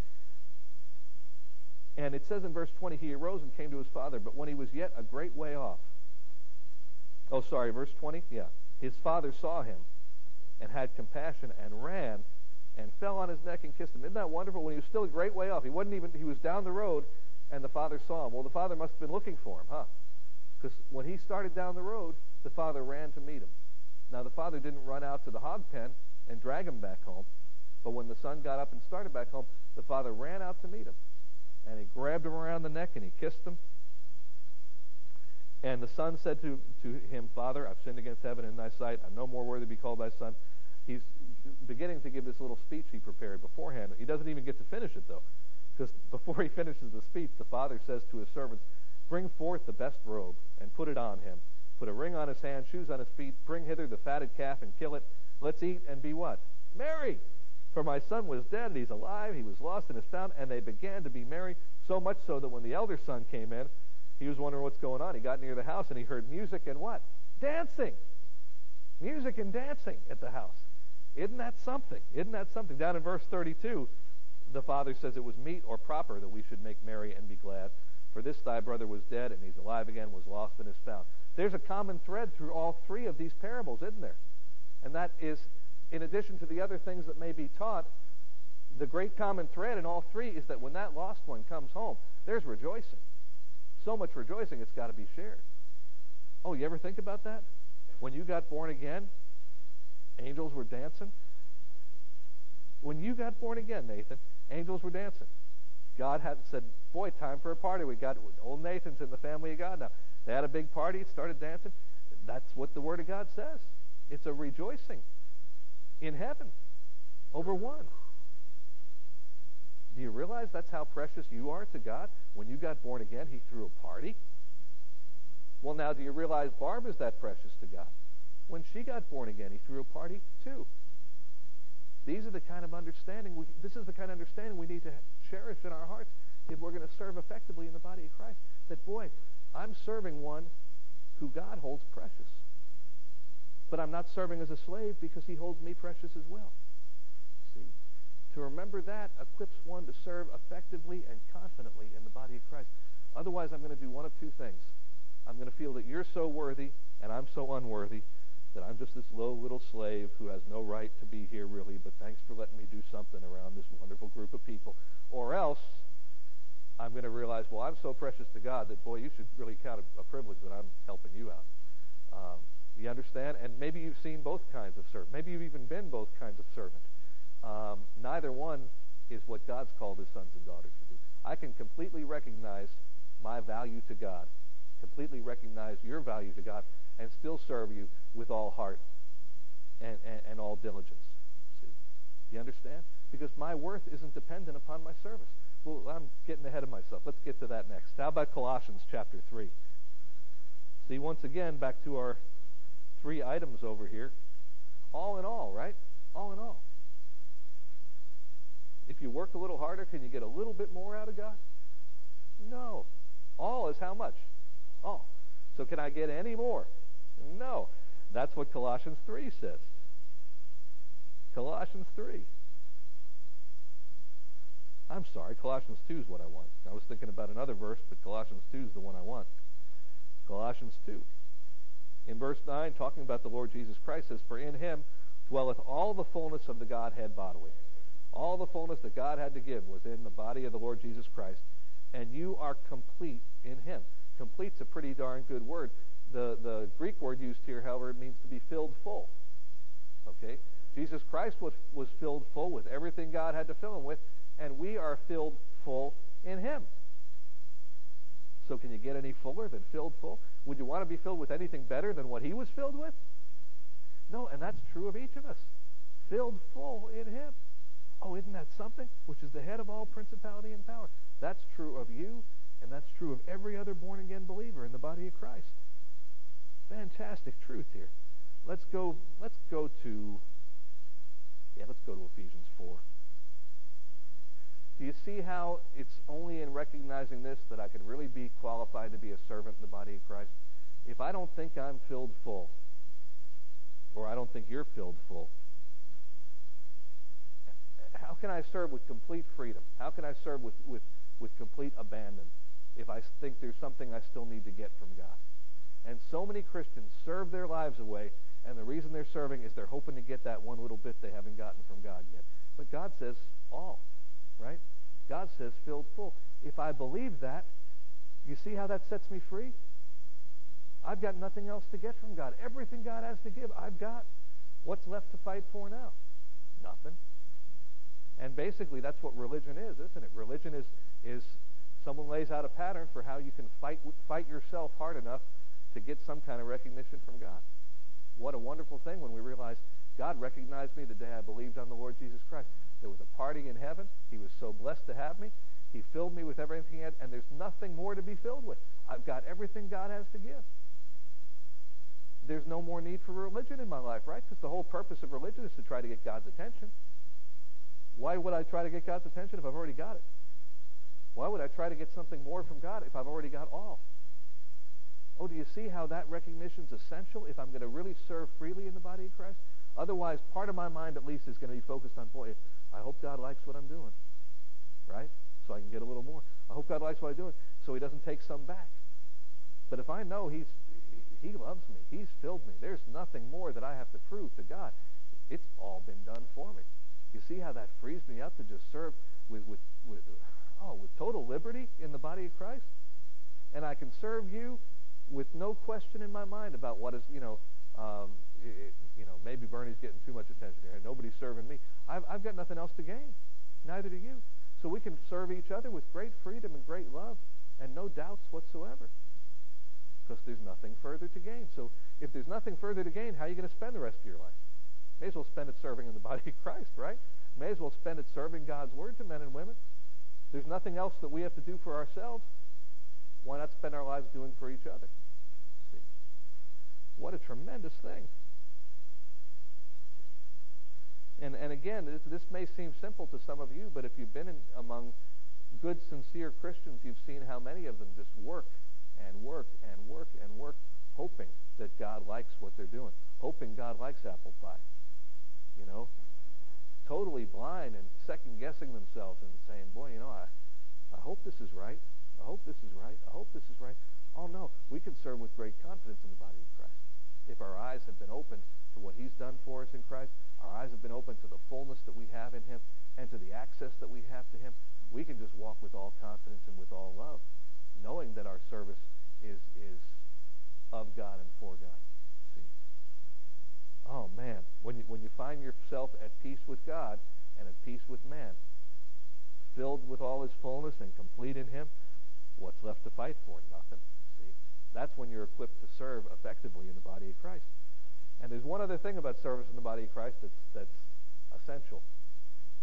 And it says in verse 20, he arose and came to his father, but when he was yet a great way off. Oh, sorry, verse 20? Yeah. His father saw him and had compassion and ran and fell on his neck and kissed him. Isn't that wonderful? When he was still a great way off, he was down the road, and the father saw him. Well, the father must have been looking for him, huh? Because when he started down the road, the father ran to meet him. Now, the father didn't run out to the hog pen and drag him back home, but when the son got up and started back home, the father ran out to meet him. And he grabbed him around the neck and he kissed him. And the son said to him, "Father, I've sinned against heaven and in thy sight. I'm no more worthy to be called thy son." He's beginning to give this little speech he prepared beforehand. He doesn't even get to finish it, though, because before he finishes the speech, the father says to his servants, "Bring forth the best robe and put it on him. Put a ring on his hand, shoes on his feet. Bring hither the fatted calf and kill it. Let's eat and be" what? "Merry! For my son was dead and he's alive. He was lost and is found." And they began to be merry, so much so that when the elder son came in, he was wondering what's going on. He got near the house and he heard music and what? Dancing. Music and dancing at the house. Isn't that something? Isn't that something? Down in verse 32, the father says, "It was meet or proper that we should make merry and be glad. For this thy brother was dead and he's alive again, was lost and is found." There's a common thread through all 3 of these parables, isn't there? And that is, in addition to the other things that may be taught, the great common thread in all 3 is that when that lost one comes home, there's rejoicing. So much rejoicing, it's got to be shared. Oh, you ever think about that? When you got born again, angels were dancing. When you got born again, Nathan, angels were dancing. God had said, "Boy, time for a party. We got old Nathan's in the family of God now." They had a big party, started dancing. That's what the Word of God says. It's a rejoicing in heaven over one. Do you realize that's how precious you are to God? When you got born again, he threw a party. Well, now, do you realize Barb is that precious to God? When she got born again, he threw a party too. These are the kind of understanding, this is the kind of understanding we need to cherish in our hearts if we're going to serve effectively in the body of Christ. That, boy, I'm serving one who God holds precious. But I'm not serving as a slave because he holds me precious as well. See? To remember that equips one to serve effectively and confidently in the body of Christ. Otherwise, I'm going to do one of 2 things. I'm going to feel that you're so worthy and I'm so unworthy that I'm just this low little slave who has no right to be here really, but thanks for letting me do something around this wonderful group of people. Or else I'm going to realize, well, I'm so precious to God that, boy, you should really count a privilege that I'm helping you out. You understand? And maybe you've seen both kinds of servant. Maybe you've even been both kinds of servant. Neither one is what God's called his sons and daughters to do. I can completely recognize my value to God, completely recognize your value to God, and still serve you with all heart and all diligence. See? Do you understand? Because my worth isn't dependent upon my service. Well, I'm getting ahead of myself. Let's get to that next. How about Colossians chapter 3? See, once again, back to our 3 items over here. All in all, right? All in all. If you work a little harder, can you get a little bit more out of God? No. All is how much? All. So can I get any more? No. That's what Colossians 3 says. Colossians 3. I'm sorry, Colossians 2 is what I want. I was thinking about another verse, but Colossians 2 is the one I want. Colossians 2. In verse 9, talking about the Lord Jesus Christ, says, "For in him dwelleth all the fullness of the Godhead bodily." All the fullness that God had to give was in the body of the Lord Jesus Christ. And you are complete in him. Complete's a pretty darn good word. The Greek word used here, however, it means to be filled full. Okay? Jesus Christ was filled full with everything God had to fill him with, and we are filled full in him. So can you get any fuller than filled full? Would you want to be filled with anything better than what he was filled with? No, and that's true of each of us. Filled full in him. Oh, isn't that something? Which is the head of all principality and power. That's true of you, and that's true of every other born-again believer in the body of Christ. Fantastic truth here. Let's go to Ephesians 4. Do you see how it's only in recognizing this that I can really be qualified to be a servant in the body of Christ? If I don't think I'm filled full, or I don't think you're filled full, how can I serve with complete freedom? How can I serve with complete abandon if I think there's something I still need to get from God? And so many Christians serve their lives away, and the reason they're serving is they're hoping to get that one little bit they haven't gotten from God yet. But God says all, right? God says filled full. If I believe that, you see how that sets me free? I've got nothing else to get from God. Everything God has to give, I've got. What's left to fight for now? Nothing. And basically, that's what religion is, isn't it? Religion is someone lays out a pattern for how you can fight yourself hard enough to get some kind of recognition from God. What a wonderful thing when we realize God recognized me the day I believed on the Lord Jesus Christ. There was a party in heaven. He was so blessed to have me. He filled me with everything he had, and there's nothing more to be filled with. I've got everything God has to give. There's no more need for religion in my life, right? Because the whole purpose of religion is to try to get God's attention. Why would I try to get God's attention if I've already got it? Why would I try to get something more from God if I've already got all? Oh, do you see how that recognition is essential if I'm going to really serve freely in the body of Christ? Otherwise, part of my mind at least is going to be focused on, boy, I hope God likes what I'm doing, right? So I can get a little more. I hope God likes what I'm doing so he doesn't take some back. But if I know he loves me, he's filled me, there's nothing more that I have to prove to God. It's all been done for me. You see how that frees me up to just serve with total liberty in the body of Christ? And I can serve you with no question in my mind about what is, maybe Bernie's getting too much attention here. Nobody's serving me. I've got nothing else to gain. Neither do you. So we can serve each other with great freedom and great love and no doubts whatsoever. Because there's nothing further to gain. So if there's nothing further to gain, how are you going to spend the rest of your life? May as well spend it serving in the body of Christ, right? May as well spend it serving God's word to men and women. There's nothing else that we have to do for ourselves. Why not spend our lives doing for each other? See, what a tremendous thing. And again, this may seem simple to some of you, but if you've been among good, sincere Christians, you've seen how many of them just work and work and work and work, hoping that God likes what they're doing, hoping God likes apple pie. Totally blind and second-guessing themselves and saying, boy, I hope this is right. I hope this is right. I hope this is right. Oh, no, we can serve with great confidence in the body of Christ. If our eyes have been opened to what he's done for us in Christ, our eyes have been open to the fullness that we have in him and to the access that we have to him, we can just walk with all confidence and with all love, knowing that our service is of God and for God. See? Oh, man, when you find yourself at peace with God and at peace with man, filled with all his fullness and complete in him, what's left to fight for? Nothing. See? That's when you're equipped to serve effectively in the body of Christ. And there's one other thing about service in the body of Christ that's essential.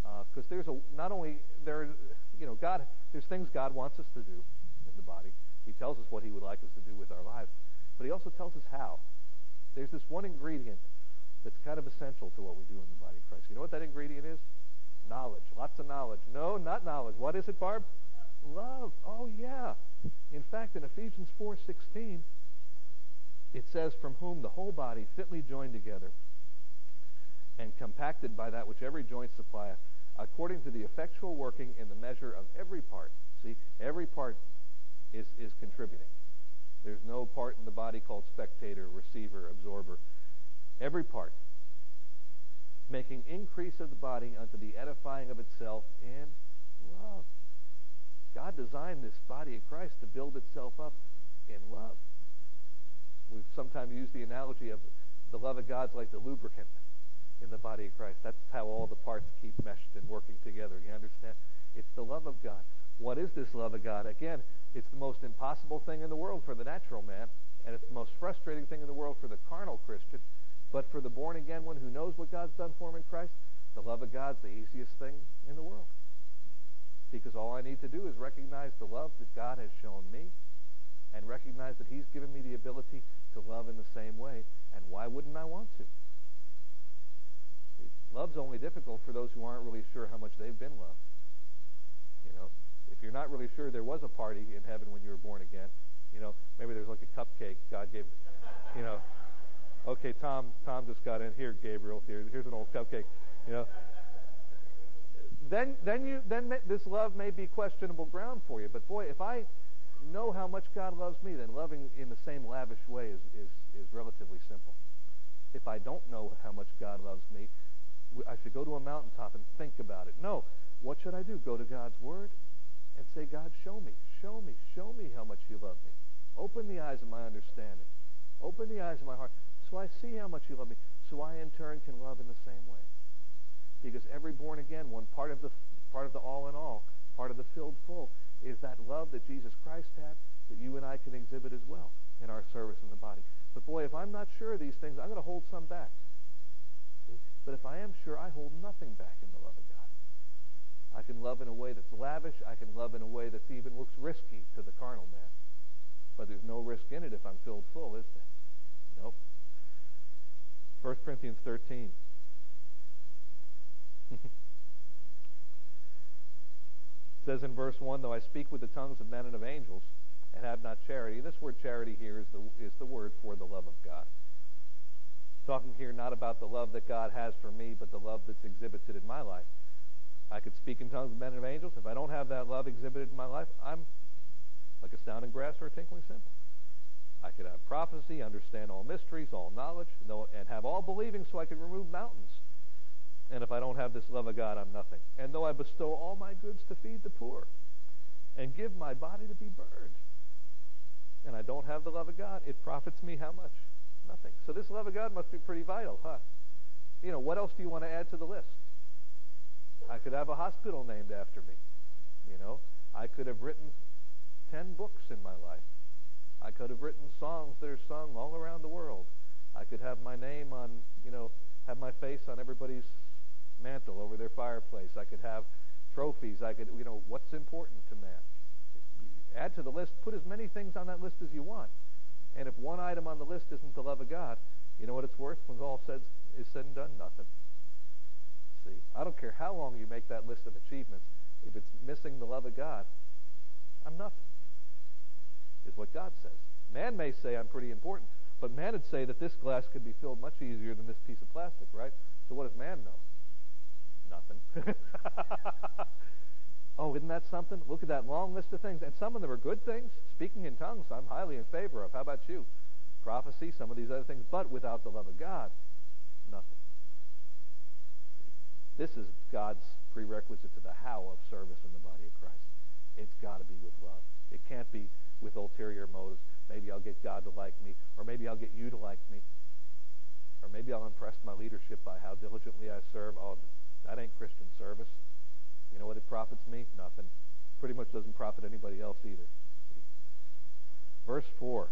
Because there's not only there, God, there's things God wants us to do in the body. He tells us what He would like us to do with our lives, but He also tells us how. There's this one ingredient that's kind of essential to what we do in the body of Christ. You know what that ingredient is? Knowledge. Lots of knowledge. No, not knowledge. What is it, Barb? Love. Oh, yeah. In fact, in Ephesians 4:16, it says, from whom the whole body fitly joined together and compacted by that which every joint supplieth, according to the effectual working in the measure of every part. See, every part is contributing. There's no part in the body called spectator, receiver, absorber. Every part, making increase of the body unto the edifying of itself in love. God designed this body of Christ to build itself up in love. We've sometimes used the analogy of the love of God's like the lubricant in the body of Christ. That's how all the parts keep meshed and working together. You understand? It's the love of God. What is this love of God? Again, it's the most impossible thing in the world for the natural man, and it's the most frustrating thing in the world for the carnal Christian. But for the born-again one who knows what God's done for him in Christ, the love of God's the easiest thing in the world. Because all I need to do is recognize the love that God has shown me and recognize that He's given me the ability to love in the same way. And why wouldn't I want to? Love's only difficult for those who aren't really sure how much they've been loved. If you're not really sure there was a party in heaven when you were born again, maybe there's like a cupcake God gave, okay, Tom just got in. Here, Gabriel, here's an old cupcake, Then this love may be questionable ground for you. But boy, if I know how much God loves me, then loving in the same lavish way is relatively simple. If I don't know how much God loves me, I should go to a mountaintop and think about it. No, what should I do? Go to God's Word and say, God, show me how much You love me. Open the eyes of my understanding. Open the eyes of my heart so I see how much You love me, so I in turn can love in the same way. Because every born again one, part of the all in all, part of the filled full, is that love that Jesus Christ had that you and I can exhibit as well in our service in the body. But boy, if I'm not sure of these things, I'm going to hold some back. See? But if I am sure, I hold nothing back in the love of God. I can love in a way that's lavish. I can love in a way that even looks risky to the carnal man. But there's no risk in it if I'm filled full, is there? Nope. 1 Corinthians 13. It says in verse 1, though I speak with the tongues of men and of angels and have not charity. This word charity here is the word for the love of God. Talking here not about the love that God has for me, but the love that's exhibited in my life. I could speak in tongues of men and of angels. If I don't have that love exhibited in my life, I'm like a sounding brass or a tinkling cymbal. I could have prophecy, understand all mysteries, all knowledge, and have all believing so I could remove mountains. And if I don't have this love of God, I'm nothing. And though I bestow all my goods to feed the poor and give my body to be burned, and I don't have the love of God, it profits me how much? Nothing. So this love of God must be pretty vital, huh? What else do you want to add to the list? I could have a hospital named after me. I could have written 10 books in my life. I could have written songs that are sung all around the world. I could have my name on, have my face on everybody's mantle over their fireplace. I could have trophies. I could, what's important to man? Add to the list, put as many things on that list as you want. And if one item on the list isn't the love of God, you know what it's worth when all is said and done? Nothing. See, I don't care how long you make that list of achievements. If it's missing the love of God, I'm nothing, is what God says. Man may say I'm pretty important, but man would say that this glass could be filled much easier than this piece of plastic, right? So what does man know? Nothing. Oh, isn't that something? Look at that long list of things. And some of them are good things. Speaking in tongues, I'm highly in favor of. How about you? Prophecy, some of these other things. But without the love of God, nothing. This is God's prerequisite to the how of service in the body of Christ. It's got to be with love. It can't be with ulterior motives. Maybe I'll get God to like me, or maybe I'll get you to like me, or maybe I'll impress my leadership by how diligently I serve. Oh, that ain't Christian service. You know what it profits me? Nothing. Pretty much doesn't profit anybody else either. Verse 4.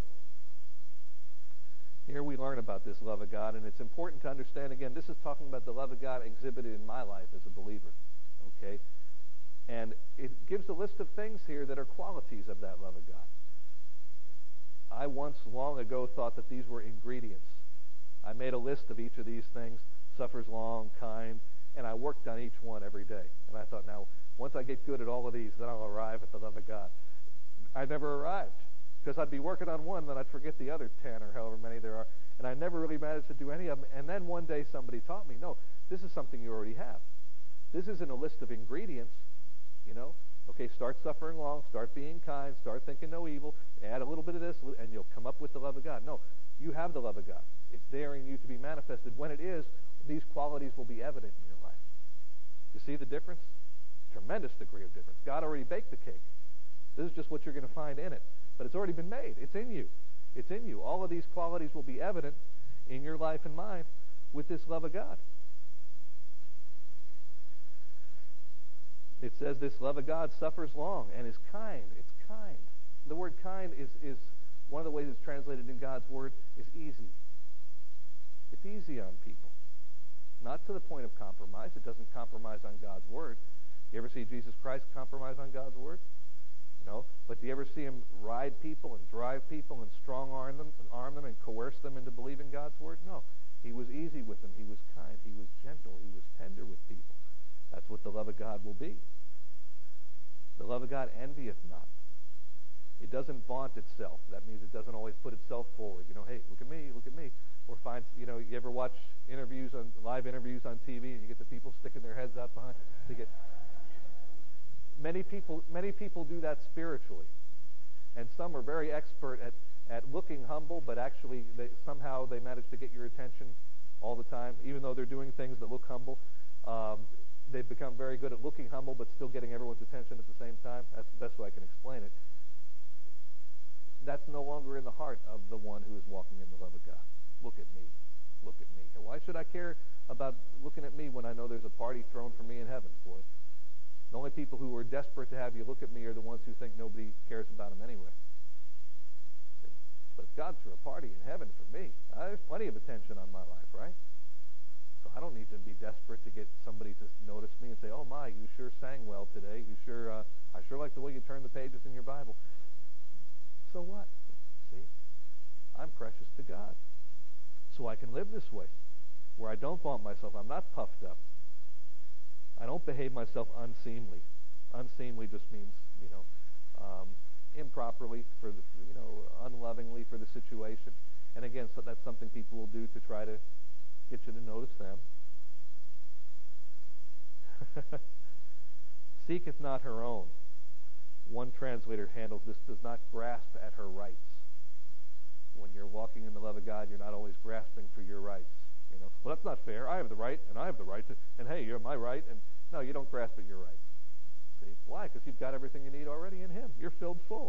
Here we learn about this love of God, and it's important to understand, again, this is talking about the love of God exhibited in my life as a believer. Okay? And it gives a list of things here that are qualities of that love of God. I once, long ago, thought that these were ingredients. I made a list of each of these things, suffers long, kind, and I worked on each one every day. And I thought, now, once I get good at all of these, then I'll arrive at the love of God. I never arrived, because I'd be working on one, then I'd forget the other 10 or however many there are, and I never really managed to do any of them. And then one day somebody taught me, no, this is something you already have. This isn't a list of ingredients, you know. Okay, start suffering long, start being kind, start thinking no evil, add a little bit of this, and you'll come up with the love of God. No, you have the love of God. It's there in you to be manifested. When it is, these qualities will be evident in your life. You see the difference? Tremendous degree of difference. God already baked the cake. This is just what you're going to find in it. But it's already been made. It's in you. It's in you. All of these qualities will be evident in your life and mine with this love of God. It says this love of God suffers long and is kind. It's kind. The word kind is one of the ways it's translated in God's word is easy. It's easy on people. Not to the point of compromise. It doesn't compromise on God's word. You ever see Jesus Christ compromise on God's word? No. But do you ever see him ride people and drive people and strong-arm them and coerce them into believing God's word? No. He was easy with them. He was kind. He was gentle. He was tender with people. That's what the love of God will be. The love of God envieth not. It doesn't vaunt itself. That means it doesn't always put itself forward. You know, hey, look at me, look at me. Or find, you know, you ever watch live interviews on TV and you get the people sticking their heads out behind? Many people do that spiritually. And some are very expert at looking humble, but actually somehow they manage to get your attention all the time, even though they're doing things that look humble. They've become very good at looking humble, but still getting everyone's attention at the same time. That's the best way I can explain it. That's no longer in the heart of the one who is walking in the love of God. Look at me. Look at me. And why should I care about looking at me when I know there's a party thrown for me in heaven, boy? The only people who are desperate to have you look at me are the ones who think nobody cares about them anyway. See? But if God threw a party in heaven for me, there's plenty of attention on my life, right? So I don't need to be desperate to get somebody to notice me and say, oh my, you sure sang well today. I sure like the way you turned the pages in your Bible. So what? See? I'm precious to God. So I can live this way, where I don't vaunt myself. I'm not puffed up. I don't behave myself unseemly. Unseemly just means, improperly unlovingly for the situation. And again, so that's something people will do to try to get you to notice them. Seeketh not her own. One translator handles this, does not grasp at her rights. When you're walking in the love of God, you're not always grasping for your rights. Well, that's not fair. I have the right, and I have the right to, and hey, you're my right, and no, you don't grasp at your rights. See? Why? Because you've got everything you need already in him. You're filled full.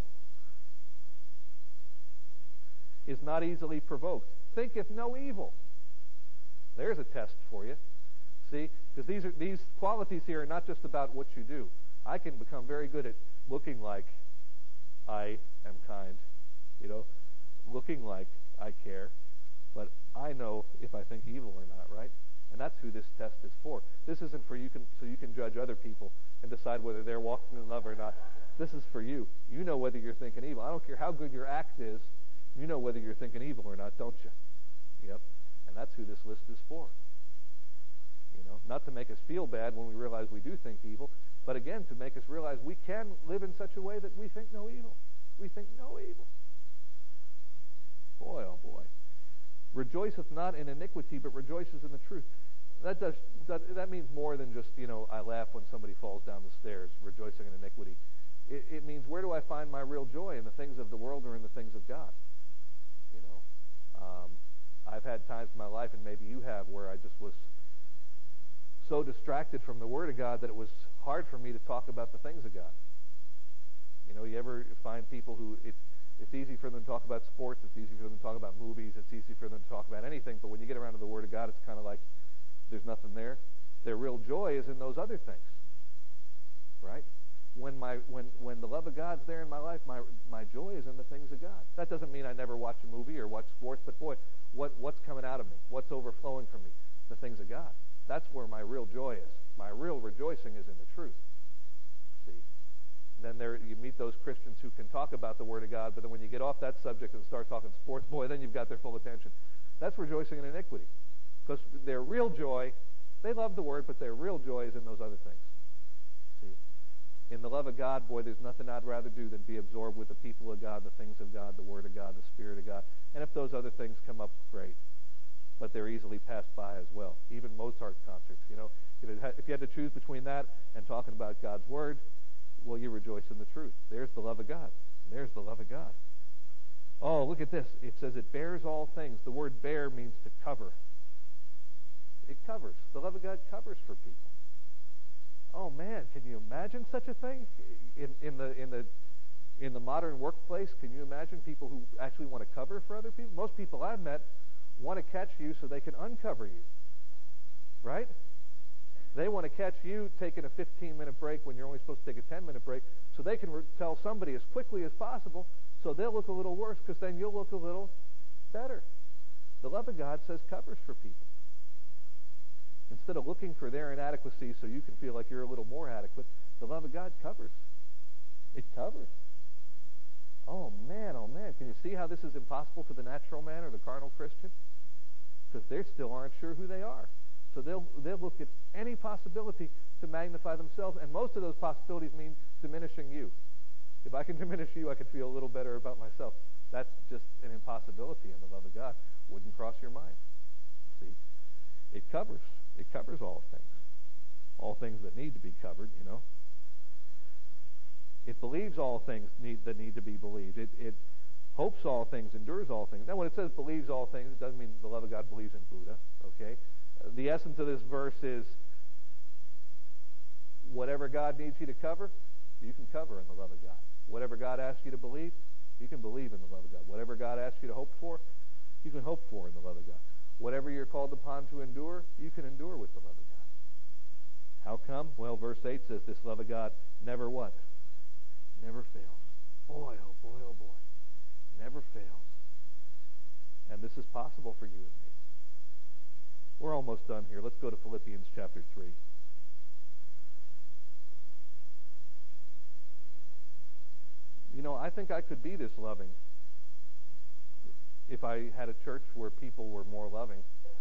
Is not easily provoked. Thinketh no evil. There's a test for you. See? Because these qualities here are not just about what you do. I can become very good at looking like I am kind, looking like I care, but I know if I think evil or not, right? And that's who this test is for. This isn't for you so you can judge other people and decide whether they're walking in love or not. This is for you. You know whether you're thinking evil. I don't care how good your act is. You know whether you're thinking evil or not, don't you? Yep. And that's who this list is for. Not to make us feel bad when we realize we do think evil, but again, to make us realize we can live in such a way that we think no evil. We think no evil. Boy, oh boy. Rejoiceth not in iniquity, but rejoices in the truth. That means more than just, I laugh when somebody falls down the stairs, rejoicing in iniquity. It means, where do I find my real joy? In the things of the world or in the things of God? I've had times in my life, and maybe you have, where I just was so distracted from the Word of God that it was hard for me to talk about the things of God. You ever find people who it's easy for them to talk about sports, it's easy for them to talk about movies, it's easy for them to talk about anything, but when you get around to the Word of God, it's kind of like there's nothing there. Their real joy is in those other things, right? When the love of God's there in my life, my joy is in the things of God. That doesn't mean I never watch a movie or watch sports, but boy, what's coming out of me? What's overflowing from me? The things of God. That's where my real joy is. My real rejoicing is in the truth. See? Then you meet those Christians who can talk about the Word of God, but then when you get off that subject and start talking sports, boy, then you've got their full attention. That's rejoicing in iniquity. Because their real joy, they love the Word, but their real joy is in those other things. See? In the love of God, boy, there's nothing I'd rather do than be absorbed with the people of God, the things of God, the Word of God, the Spirit of God. And if those other things come up, great. But they're easily passed by as well. Even Mozart concerts, if you had to choose between that and talking about God's Word, well, you rejoice in the truth. There's the love of God. There's the love of God. Oh, look at this. It says it bears all things. The word bear means to cover. It covers. The love of God covers for people. Oh man, can you imagine such a thing in the modern workplace? Can you imagine people who actually want to cover for other people? Most people I've met want to catch you so they can uncover you, right? They want to catch you taking a 15-minute break when you're only supposed to take a 10-minute break, so they can tell somebody as quickly as possible, so they'll look a little worse, because then you'll look a little better. The love of God says covers for people. Instead of looking for their inadequacy so you can feel like you're a little more adequate, the love of God covers. It covers. Oh man, can you see how this is impossible to the natural man or the carnal Christian? Because they still aren't sure who they are. So they'll look at any possibility to magnify themselves, and most of those possibilities mean diminishing you. If I can diminish you, I could feel a little better about myself. That's just an impossibility in the love of God. Wouldn't cross your mind. See? It covers. It covers all things. All things that need to be covered, It believes all things that need to be believed. It hopes all things, endures all things. Now, when it says believes all things, it doesn't mean the love of God believes in Buddha, okay? The essence of this verse is whatever God needs you to cover, you can cover in the love of God. Whatever God asks you to believe, you can believe in the love of God. Whatever God asks you to hope for, you can hope for in the love of God. Whatever you're called upon to endure, you can endure with the love of God. How come? Well, verse 8 says this love of God never what? Never fails. Boy, oh boy, oh boy. Never fails. And this is possible for you and me. We're almost done here. Let's go to Philippians chapter 3. I think I could be this loving if I had a church where people were more loving.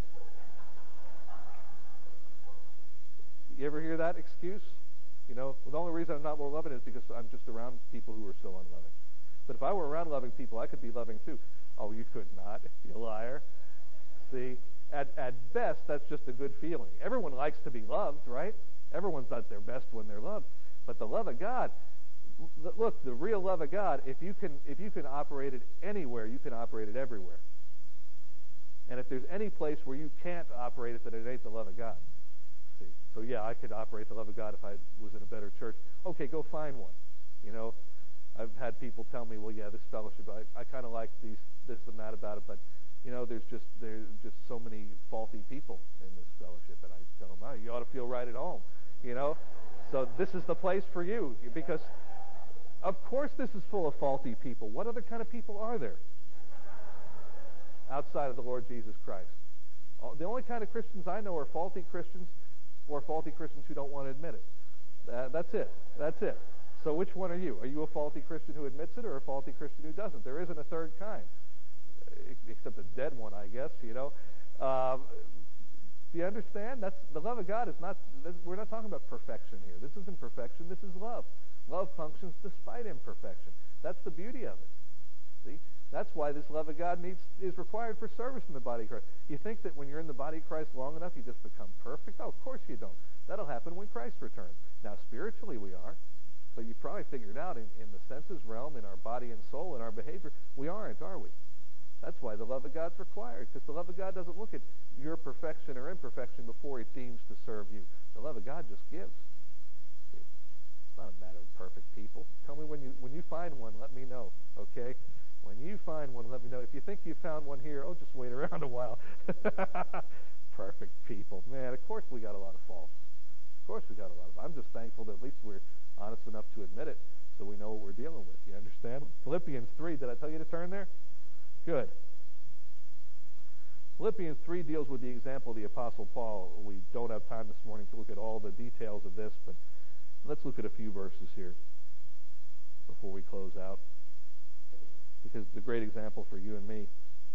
You ever hear that excuse? The only reason I'm not more loving is because I'm just around people who are so unloving. But if I were around loving people, I could be loving too. Oh, you could not, you liar. See, at best, that's just a good feeling. Everyone likes to be loved, right? Everyone's at their best when they're loved. But the love of God, look, the real love of God, if you can operate it anywhere, you can operate it everywhere. And if there's any place where you can't operate it, then it ain't the love of God. See, so yeah, I could operate the love of God if I was in a better church. Okay, go find one. I've had people tell me, well, yeah, this fellowship, I kind of like this and that about it, but there's just so many faulty people in this fellowship, and I tell them, oh, you ought to feel right at home. So this is the place for you, because of course this is full of faulty people. What other kind of people are there outside of the Lord Jesus Christ? The only kind of Christians I know are faulty Christians, or faulty Christians who don't want to admit it. That's it. That's it. So which one are you? Are you a faulty Christian who admits it, or a faulty Christian who doesn't? There isn't a third kind, except a dead one, I guess. Do you understand? That's the love of God is not. We're not talking about perfection here. This isn't perfection. This is love. Love functions despite imperfection. That's the beauty of it. See, that's why this love of God is required for service in the body of Christ. You think that when you're in the body of Christ long enough, you just become perfect? Oh, of course you don't. That'll happen when Christ returns. Now, spiritually we are. So you probably figured out in the senses realm, in our body and soul, in our behavior, we aren't, are we? That's why the love of God's required, because the love of God doesn't look at your perfection or imperfection before it deems to serve you. The love of God just gives. See? It's not a matter of perfect people. Tell me when you find one, let me know, okay? When you find one, let me know. If you think you found one here, just wait around a while. Perfect people. Man, of course we got a lot of faults. Of course we got a lot of. I'm just thankful that at least we're honest enough to admit it so we know what we're dealing with. You understand? Philippians 3, did I tell you to turn there? Good. Philippians 3 deals with the example of the Apostle Paul. We don't have time this morning to look at all the details of this, but let's look at a few verses here before we close out, because it's a great example for you and me.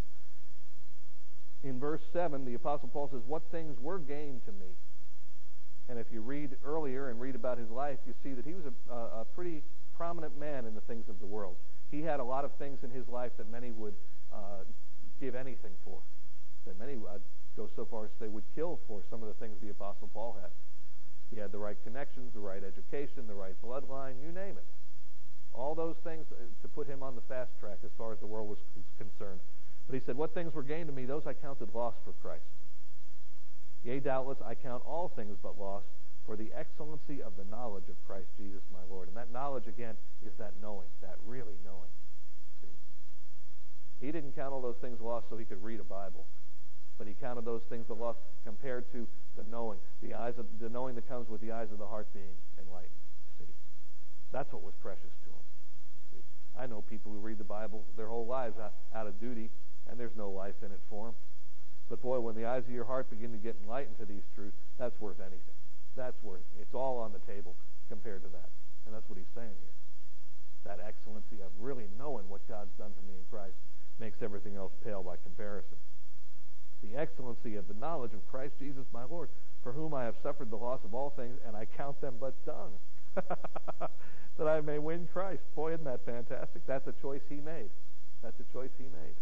In verse 7, the Apostle Paul says, "What things were gain to me?" And if you read earlier and read about his life, you see that he was a pretty prominent man in the things of the world. He had a lot of things in his life that many would give anything for, that many go so far as to say would kill for some of the things the Apostle Paul had. He had the right connections, the right education, the right bloodline, you name it. All those things to put him on the fast track as far as the world was concerned. But he said, "What things were gain to me, those I counted loss for Christ. Yea, doubtless, I count all things but loss for the excellency of the knowledge of Christ Jesus my Lord." And that knowledge, again, is that knowing, that really knowing. See? He didn't count all those things lost so he could read a Bible, but he counted those things but lost compared to the knowing, the knowing that comes with the eyes of the heart being enlightened. See? That's what was precious to him. See? I know people who read the Bible their whole lives out of duty, and there's no life in it for them. But boy, when the eyes of your heart begin to get enlightened to these truths, that's worth anything. It's all on the table compared to that. And that's what he's saying here. That excellency of really knowing what God's done for me in Christ makes everything else pale by comparison. The excellency of the knowledge of Christ Jesus my Lord, for whom I have suffered the loss of all things, and I count them but dung, that I may win Christ. Boy, isn't that fantastic? That's a choice he made. That's a choice he made.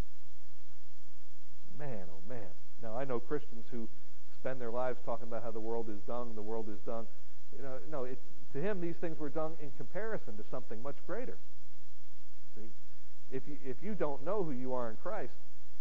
Man, oh man. Now, I know Christians who spend their lives talking about how the world is dung, the world is dung. No, to him, these things were dung in comparison to something much greater. See? If you don't know who you are in Christ,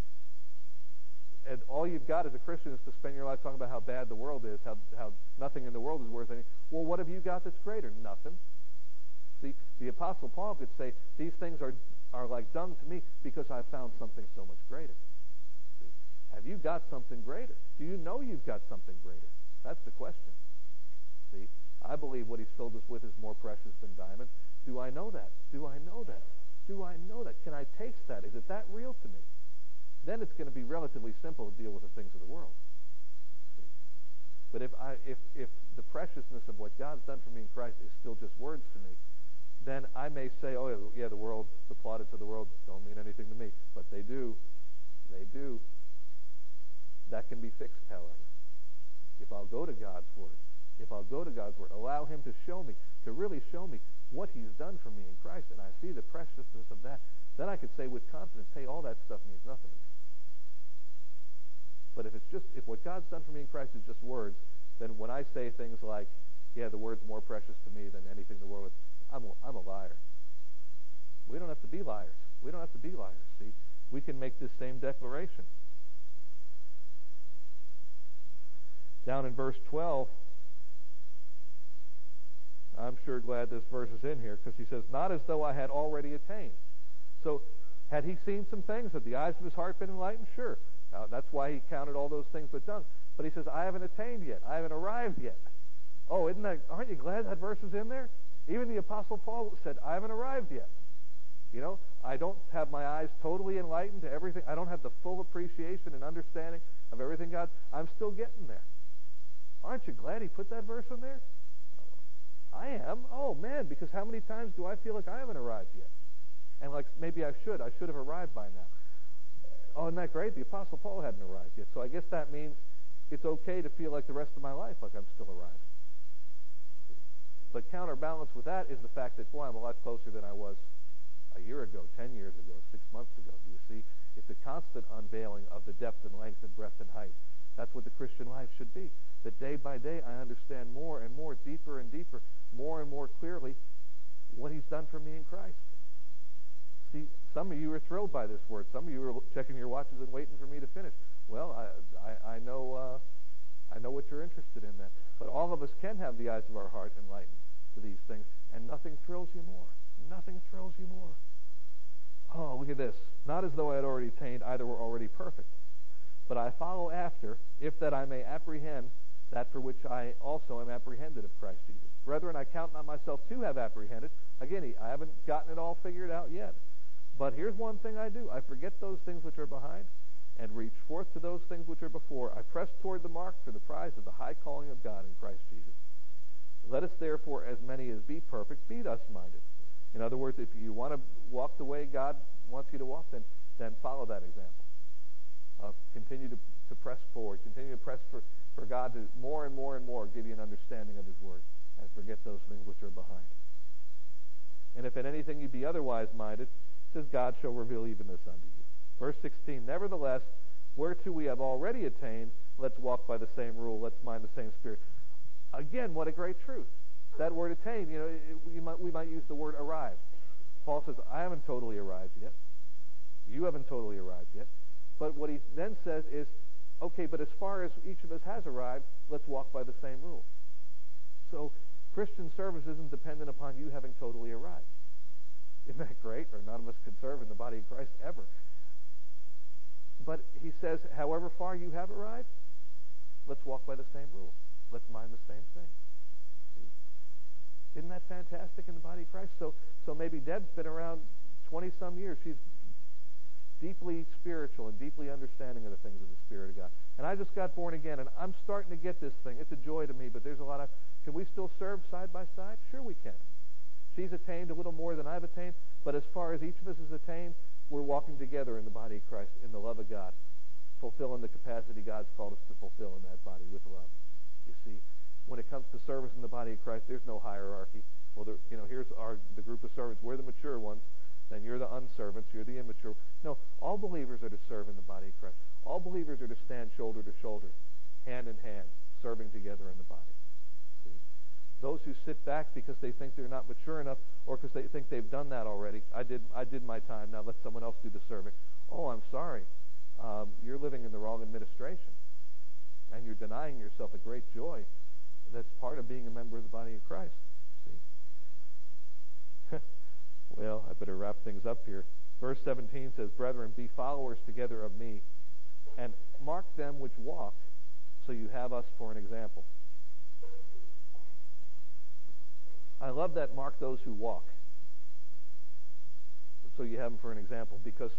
and all you've got as a Christian is to spend your life talking about how bad the world is, how nothing in the world is worth anything, well, what have you got that's greater? Nothing. See, the Apostle Paul could say, these things are like dung to me because I've found something so much greater. Have you got something greater? Do you know you've got something greater? That's the question. See, I believe what he's filled us with is more precious than diamonds. Do I know that? Do I know that? Do I know that? Can I taste that? Is it that real to me? Then it's going to be relatively simple to deal with the things of the world. See? But if the preciousness of what God's done for me in Christ is still just words to me, then I may say, oh yeah, the world, the plaudits of the world don't mean anything to me. But they do. They do. That can be fixed, however. If I'll go to God's Word, allow Him to show me, to really show me what He's done for me in Christ, and I see the preciousness of that, then I could say with confidence, hey, all that stuff means nothing to me. But if what God's done for me in Christ is just words, then when I say things like, yeah, the word's more precious to me than anything in the world, I'm a liar. We don't have to be liars. We don't have to be liars, see? We can make this same declaration. Down in verse 12, I'm sure glad this verse is in here, because he says, not as though I had already attained. So, had he seen some things? Had the eyes of his heart been enlightened? Sure. That's why he counted all those things but dung. But he says, I haven't attained yet. I haven't arrived yet. Oh, aren't you glad that verse is in there? Even the Apostle Paul said, I haven't arrived yet. I don't have my eyes totally enlightened to everything. I don't have the full appreciation and understanding of everything God. I'm still getting there. Aren't you glad he put that verse in there? I am. Oh, man, because how many times do I feel like I haven't arrived yet? And like maybe I should have arrived by now. Oh, isn't that great? The Apostle Paul hadn't arrived yet. So I guess that means it's okay to feel like the rest of my life like I'm still arriving. But counterbalance with that is the fact that, boy, I'm a lot closer than I was a year ago, 10 years ago, 6 months ago. Do you see? It's a constant unveiling of the depth and length and breadth and height. That's what the Christian life should be. That day by day I understand more and more, deeper and deeper, more and more clearly what He's done for me in Christ. See, some of you are thrilled by this word. Some of you are checking your watches and waiting for me to finish. Well, I know what you're interested in that. But all of us can have the eyes of our heart enlightened to these things, and nothing thrills you more. Nothing thrills you more. Oh, look at this. Not as though I had already attained, either were already perfect. But I follow after, if that I may apprehend that for which I also am apprehended of Christ Jesus. Brethren, I count not myself to have apprehended. Again, I haven't gotten it all figured out yet. But here's one thing I do. I forget those things which are behind, and reach forth to those things which are before. I press toward the mark for the prize of the high calling of God in Christ Jesus. Let us therefore, as many as be perfect, be thus minded. In other words, if you want to walk the way God wants you to walk, then follow that example. Continue to press forward. Continue to press for God to more and more and more give you an understanding of His Word, and forget those things which are behind. And if in anything you be otherwise minded, it says, God shall reveal even this unto you. Verse 16, nevertheless, whereto we have already attained, let's walk by the same rule, let's mind the same spirit. Again, what a great truth. That word attain, we might use the word arrive. Paul says, I haven't totally arrived yet. You haven't totally arrived yet. But what he then says is, okay, but as far as each of us has arrived, let's walk by the same rule. So Christian service isn't dependent upon you having totally arrived. Isn't that great? Or none of us could serve in the body of Christ ever. But he says, however far you have arrived, let's walk by the same rule. Let's mind the same thing. See? Isn't that fantastic in the body of Christ? So maybe Deb's been around 20-some years. She's deeply spiritual and deeply understanding of the things of the Spirit of God. And I just got born again, and I'm starting to get this thing. It's a joy to me, but there's a lot of... Can we still serve side by side? Sure we can. She's attained a little more than I've attained, but as far as each of us has attained, we're walking together in the body of Christ, in the love of God, fulfilling the capacity God's called us to fulfill in that body with love. You see, when it comes to service in the body of Christ, there's no hierarchy. Well, here's the group of servants. We're the mature ones. Then you're the unservants. You're the immature. No, all believers are to serve in the body of Christ. All believers are to stand shoulder to shoulder, hand in hand, serving together in the body. See? Those who sit back because they think they're not mature enough, or because they think they've done that already. I did my time. Now let someone else do the serving. Oh, I'm sorry. You're living in the wrong administration, and you're denying yourself a great joy that's part of being a member of the body of Christ. See? Well, I better wrap things up here. Verse 17 says, Brethren, be followers together of me, and mark them which walk, so you have us for an example. I love that, mark those who walk, so you have them for an example, because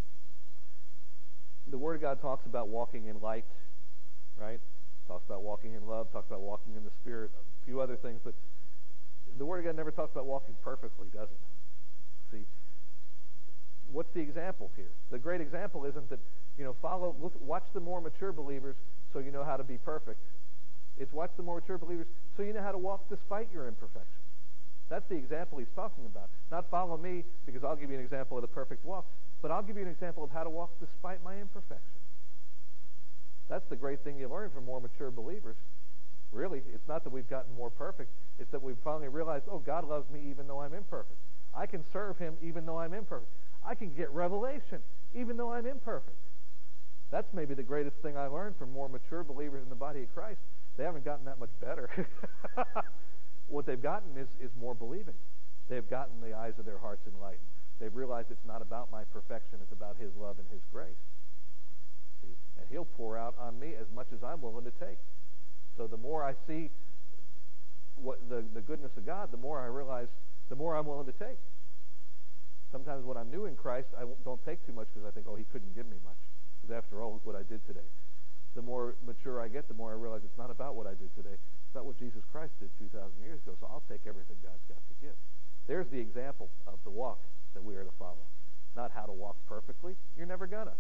the Word of God talks about walking in light, right? Talks about walking in love, talks about walking in the Spirit, a few other things, but the Word of God never talks about walking perfectly, does it? See, what's the example here? The great example isn't that, watch the more mature believers so you know how to be perfect. It's watch the more mature believers so you know how to walk despite your imperfection. That's the example he's talking about. Not follow me because I'll give you an example of the perfect walk, but I'll give you an example of how to walk despite my imperfection. That's the great thing you learn from more mature believers. Really, it's not that we've gotten more perfect. It's that we've finally realized, oh, God loves me even though I'm imperfect. I can serve Him even though I'm imperfect. I can get revelation even though I'm imperfect. That's maybe the greatest thing I learned from more mature believers in the body of Christ. They haven't gotten that much better. What they've gotten is more believing. They've gotten the eyes of their hearts enlightened. They've realized it's not about my perfection. It's about His love and His grace. See? And He'll pour out on me as much as I'm willing to take. So the more I see what the goodness of God, the more I realize, the more I'm willing to take. Sometimes when I'm new in Christ, I don't take too much because I think, oh, He couldn't give me much. Because after all, look what I did today. The more mature I get, the more I realize it's not about what I did today. It's about what Jesus Christ did 2,000 years ago. So I'll take everything God's got to give. There's the example of the walk that we are to follow. Not how to walk perfectly. You're never gonna.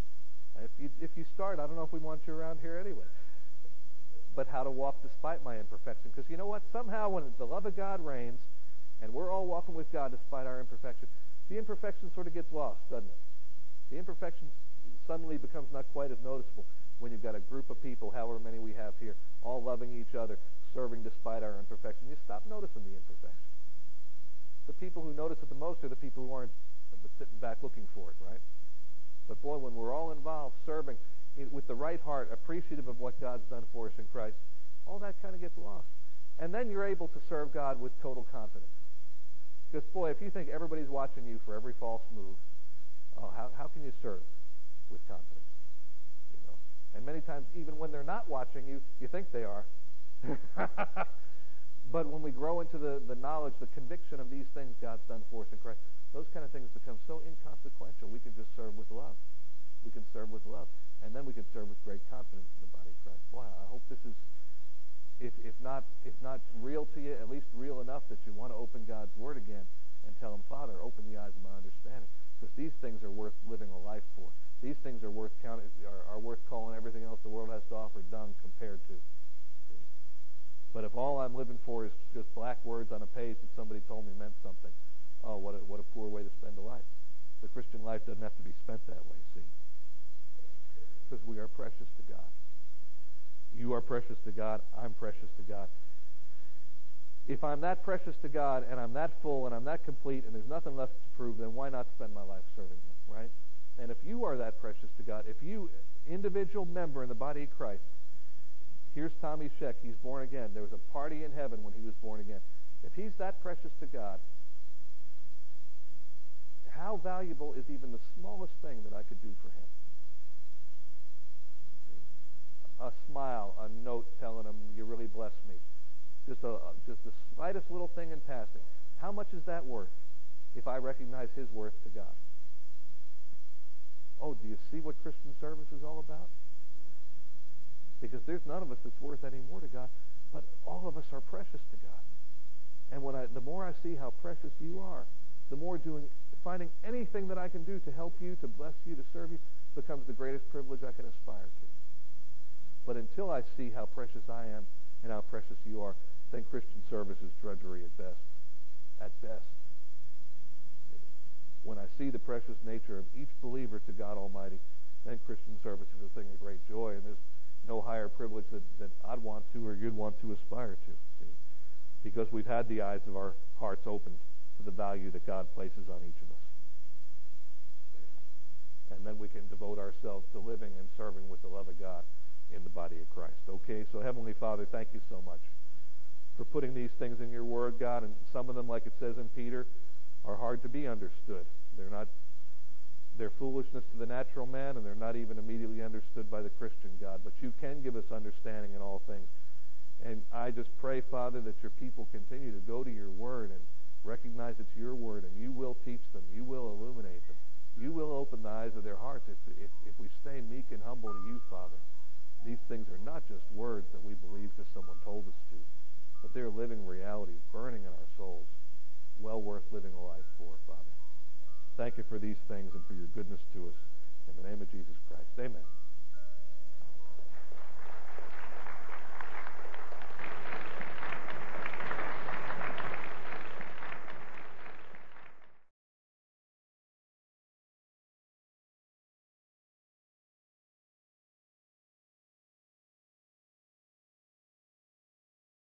If you start, I don't know if we want you around here anyway. But how to walk despite my imperfection. Because you know what? Somehow when the love of God reigns, and we're all walking with God despite our imperfection, the imperfection sort of gets lost, doesn't it? The imperfection suddenly becomes not quite as noticeable when you've got a group of people, however many we have here, all loving each other, serving despite our imperfection. You stop noticing the imperfection. The people who notice it the most are the people who aren't but sitting back looking for it, right? But boy, when we're all involved, serving with the right heart, appreciative of what God's done for us in Christ, all that kind of gets lost. And then you're able to serve God with total confidence. Because, boy, if you think everybody's watching you for every false move, how can you serve with confidence? And many times, even when they're not watching you, you think they are. But when we grow into the knowledge, the conviction of these things God's done for us in Christ, those kind of things become so inconsequential. We can just serve with love. We can serve with love. And then we can serve with great confidence in the body of Christ. Boy, I hope this is, if not real to you, at least real enough that you want to open God's Word again and tell Him, Father, open the eyes of my understanding. Because these things are worth living a life for. These things are worth calling everything else the world has to offer dung compared to. See? But if all I'm living for is just black words on a page that somebody told me meant something, oh, what a poor way to spend a life. The Christian life doesn't have to be spent that way, see? Because we are precious to God. You are precious to God. I'm precious to God. If I'm that precious to God, and I'm that full, and I'm that complete, and there's nothing left to prove, then why not spend my life serving Him, right? And if you are that precious to God, if you, individual member in the body of Christ, here's Tommy Scheck, he's born again. There was a party in heaven when he was born again. If he's that precious to God, how valuable is even the smallest thing that I could do for Him? A smile, a note telling Him, you really blessed me. Just the slightest little thing in passing. How much is that worth if I recognize His worth to God? Oh, do you see what Christian service is all about? Because there's none of us that's worth any more to God, but all of us are precious to God. And the more I see how precious you are, the more finding anything that I can do to help you, to bless you, to serve you, becomes the greatest privilege I can aspire to. But until I see how precious I am and how precious you are, then Christian service is drudgery at best. At best. When I see the precious nature of each believer to God Almighty, then Christian service is a thing of great joy, and there's no higher privilege that I'd want to or you'd want to aspire to. See? Because we've had the eyes of our hearts opened to the value that God places on each of us. And then we can devote ourselves to living and serving with the love of God in the body of Christ. Okay, so Heavenly Father, thank you so much for putting these things in your Word, God, and some of them, like it says in Peter, are hard to be understood. They're foolishness to the natural man, and they're not even immediately understood by the Christian, God. But you can give us understanding in all things. And I just pray, Father, that your people continue to go to your Word and recognize it's your Word, and you will teach them. You will illuminate them. You will open the eyes of their hearts if we stay meek and humble to you, Father. These things are not just words that we believe because someone told us to, but they're living realities burning in our souls, well worth living a life for, Father. Thank you for these things and for your goodness to us. In the name of Jesus Christ, amen.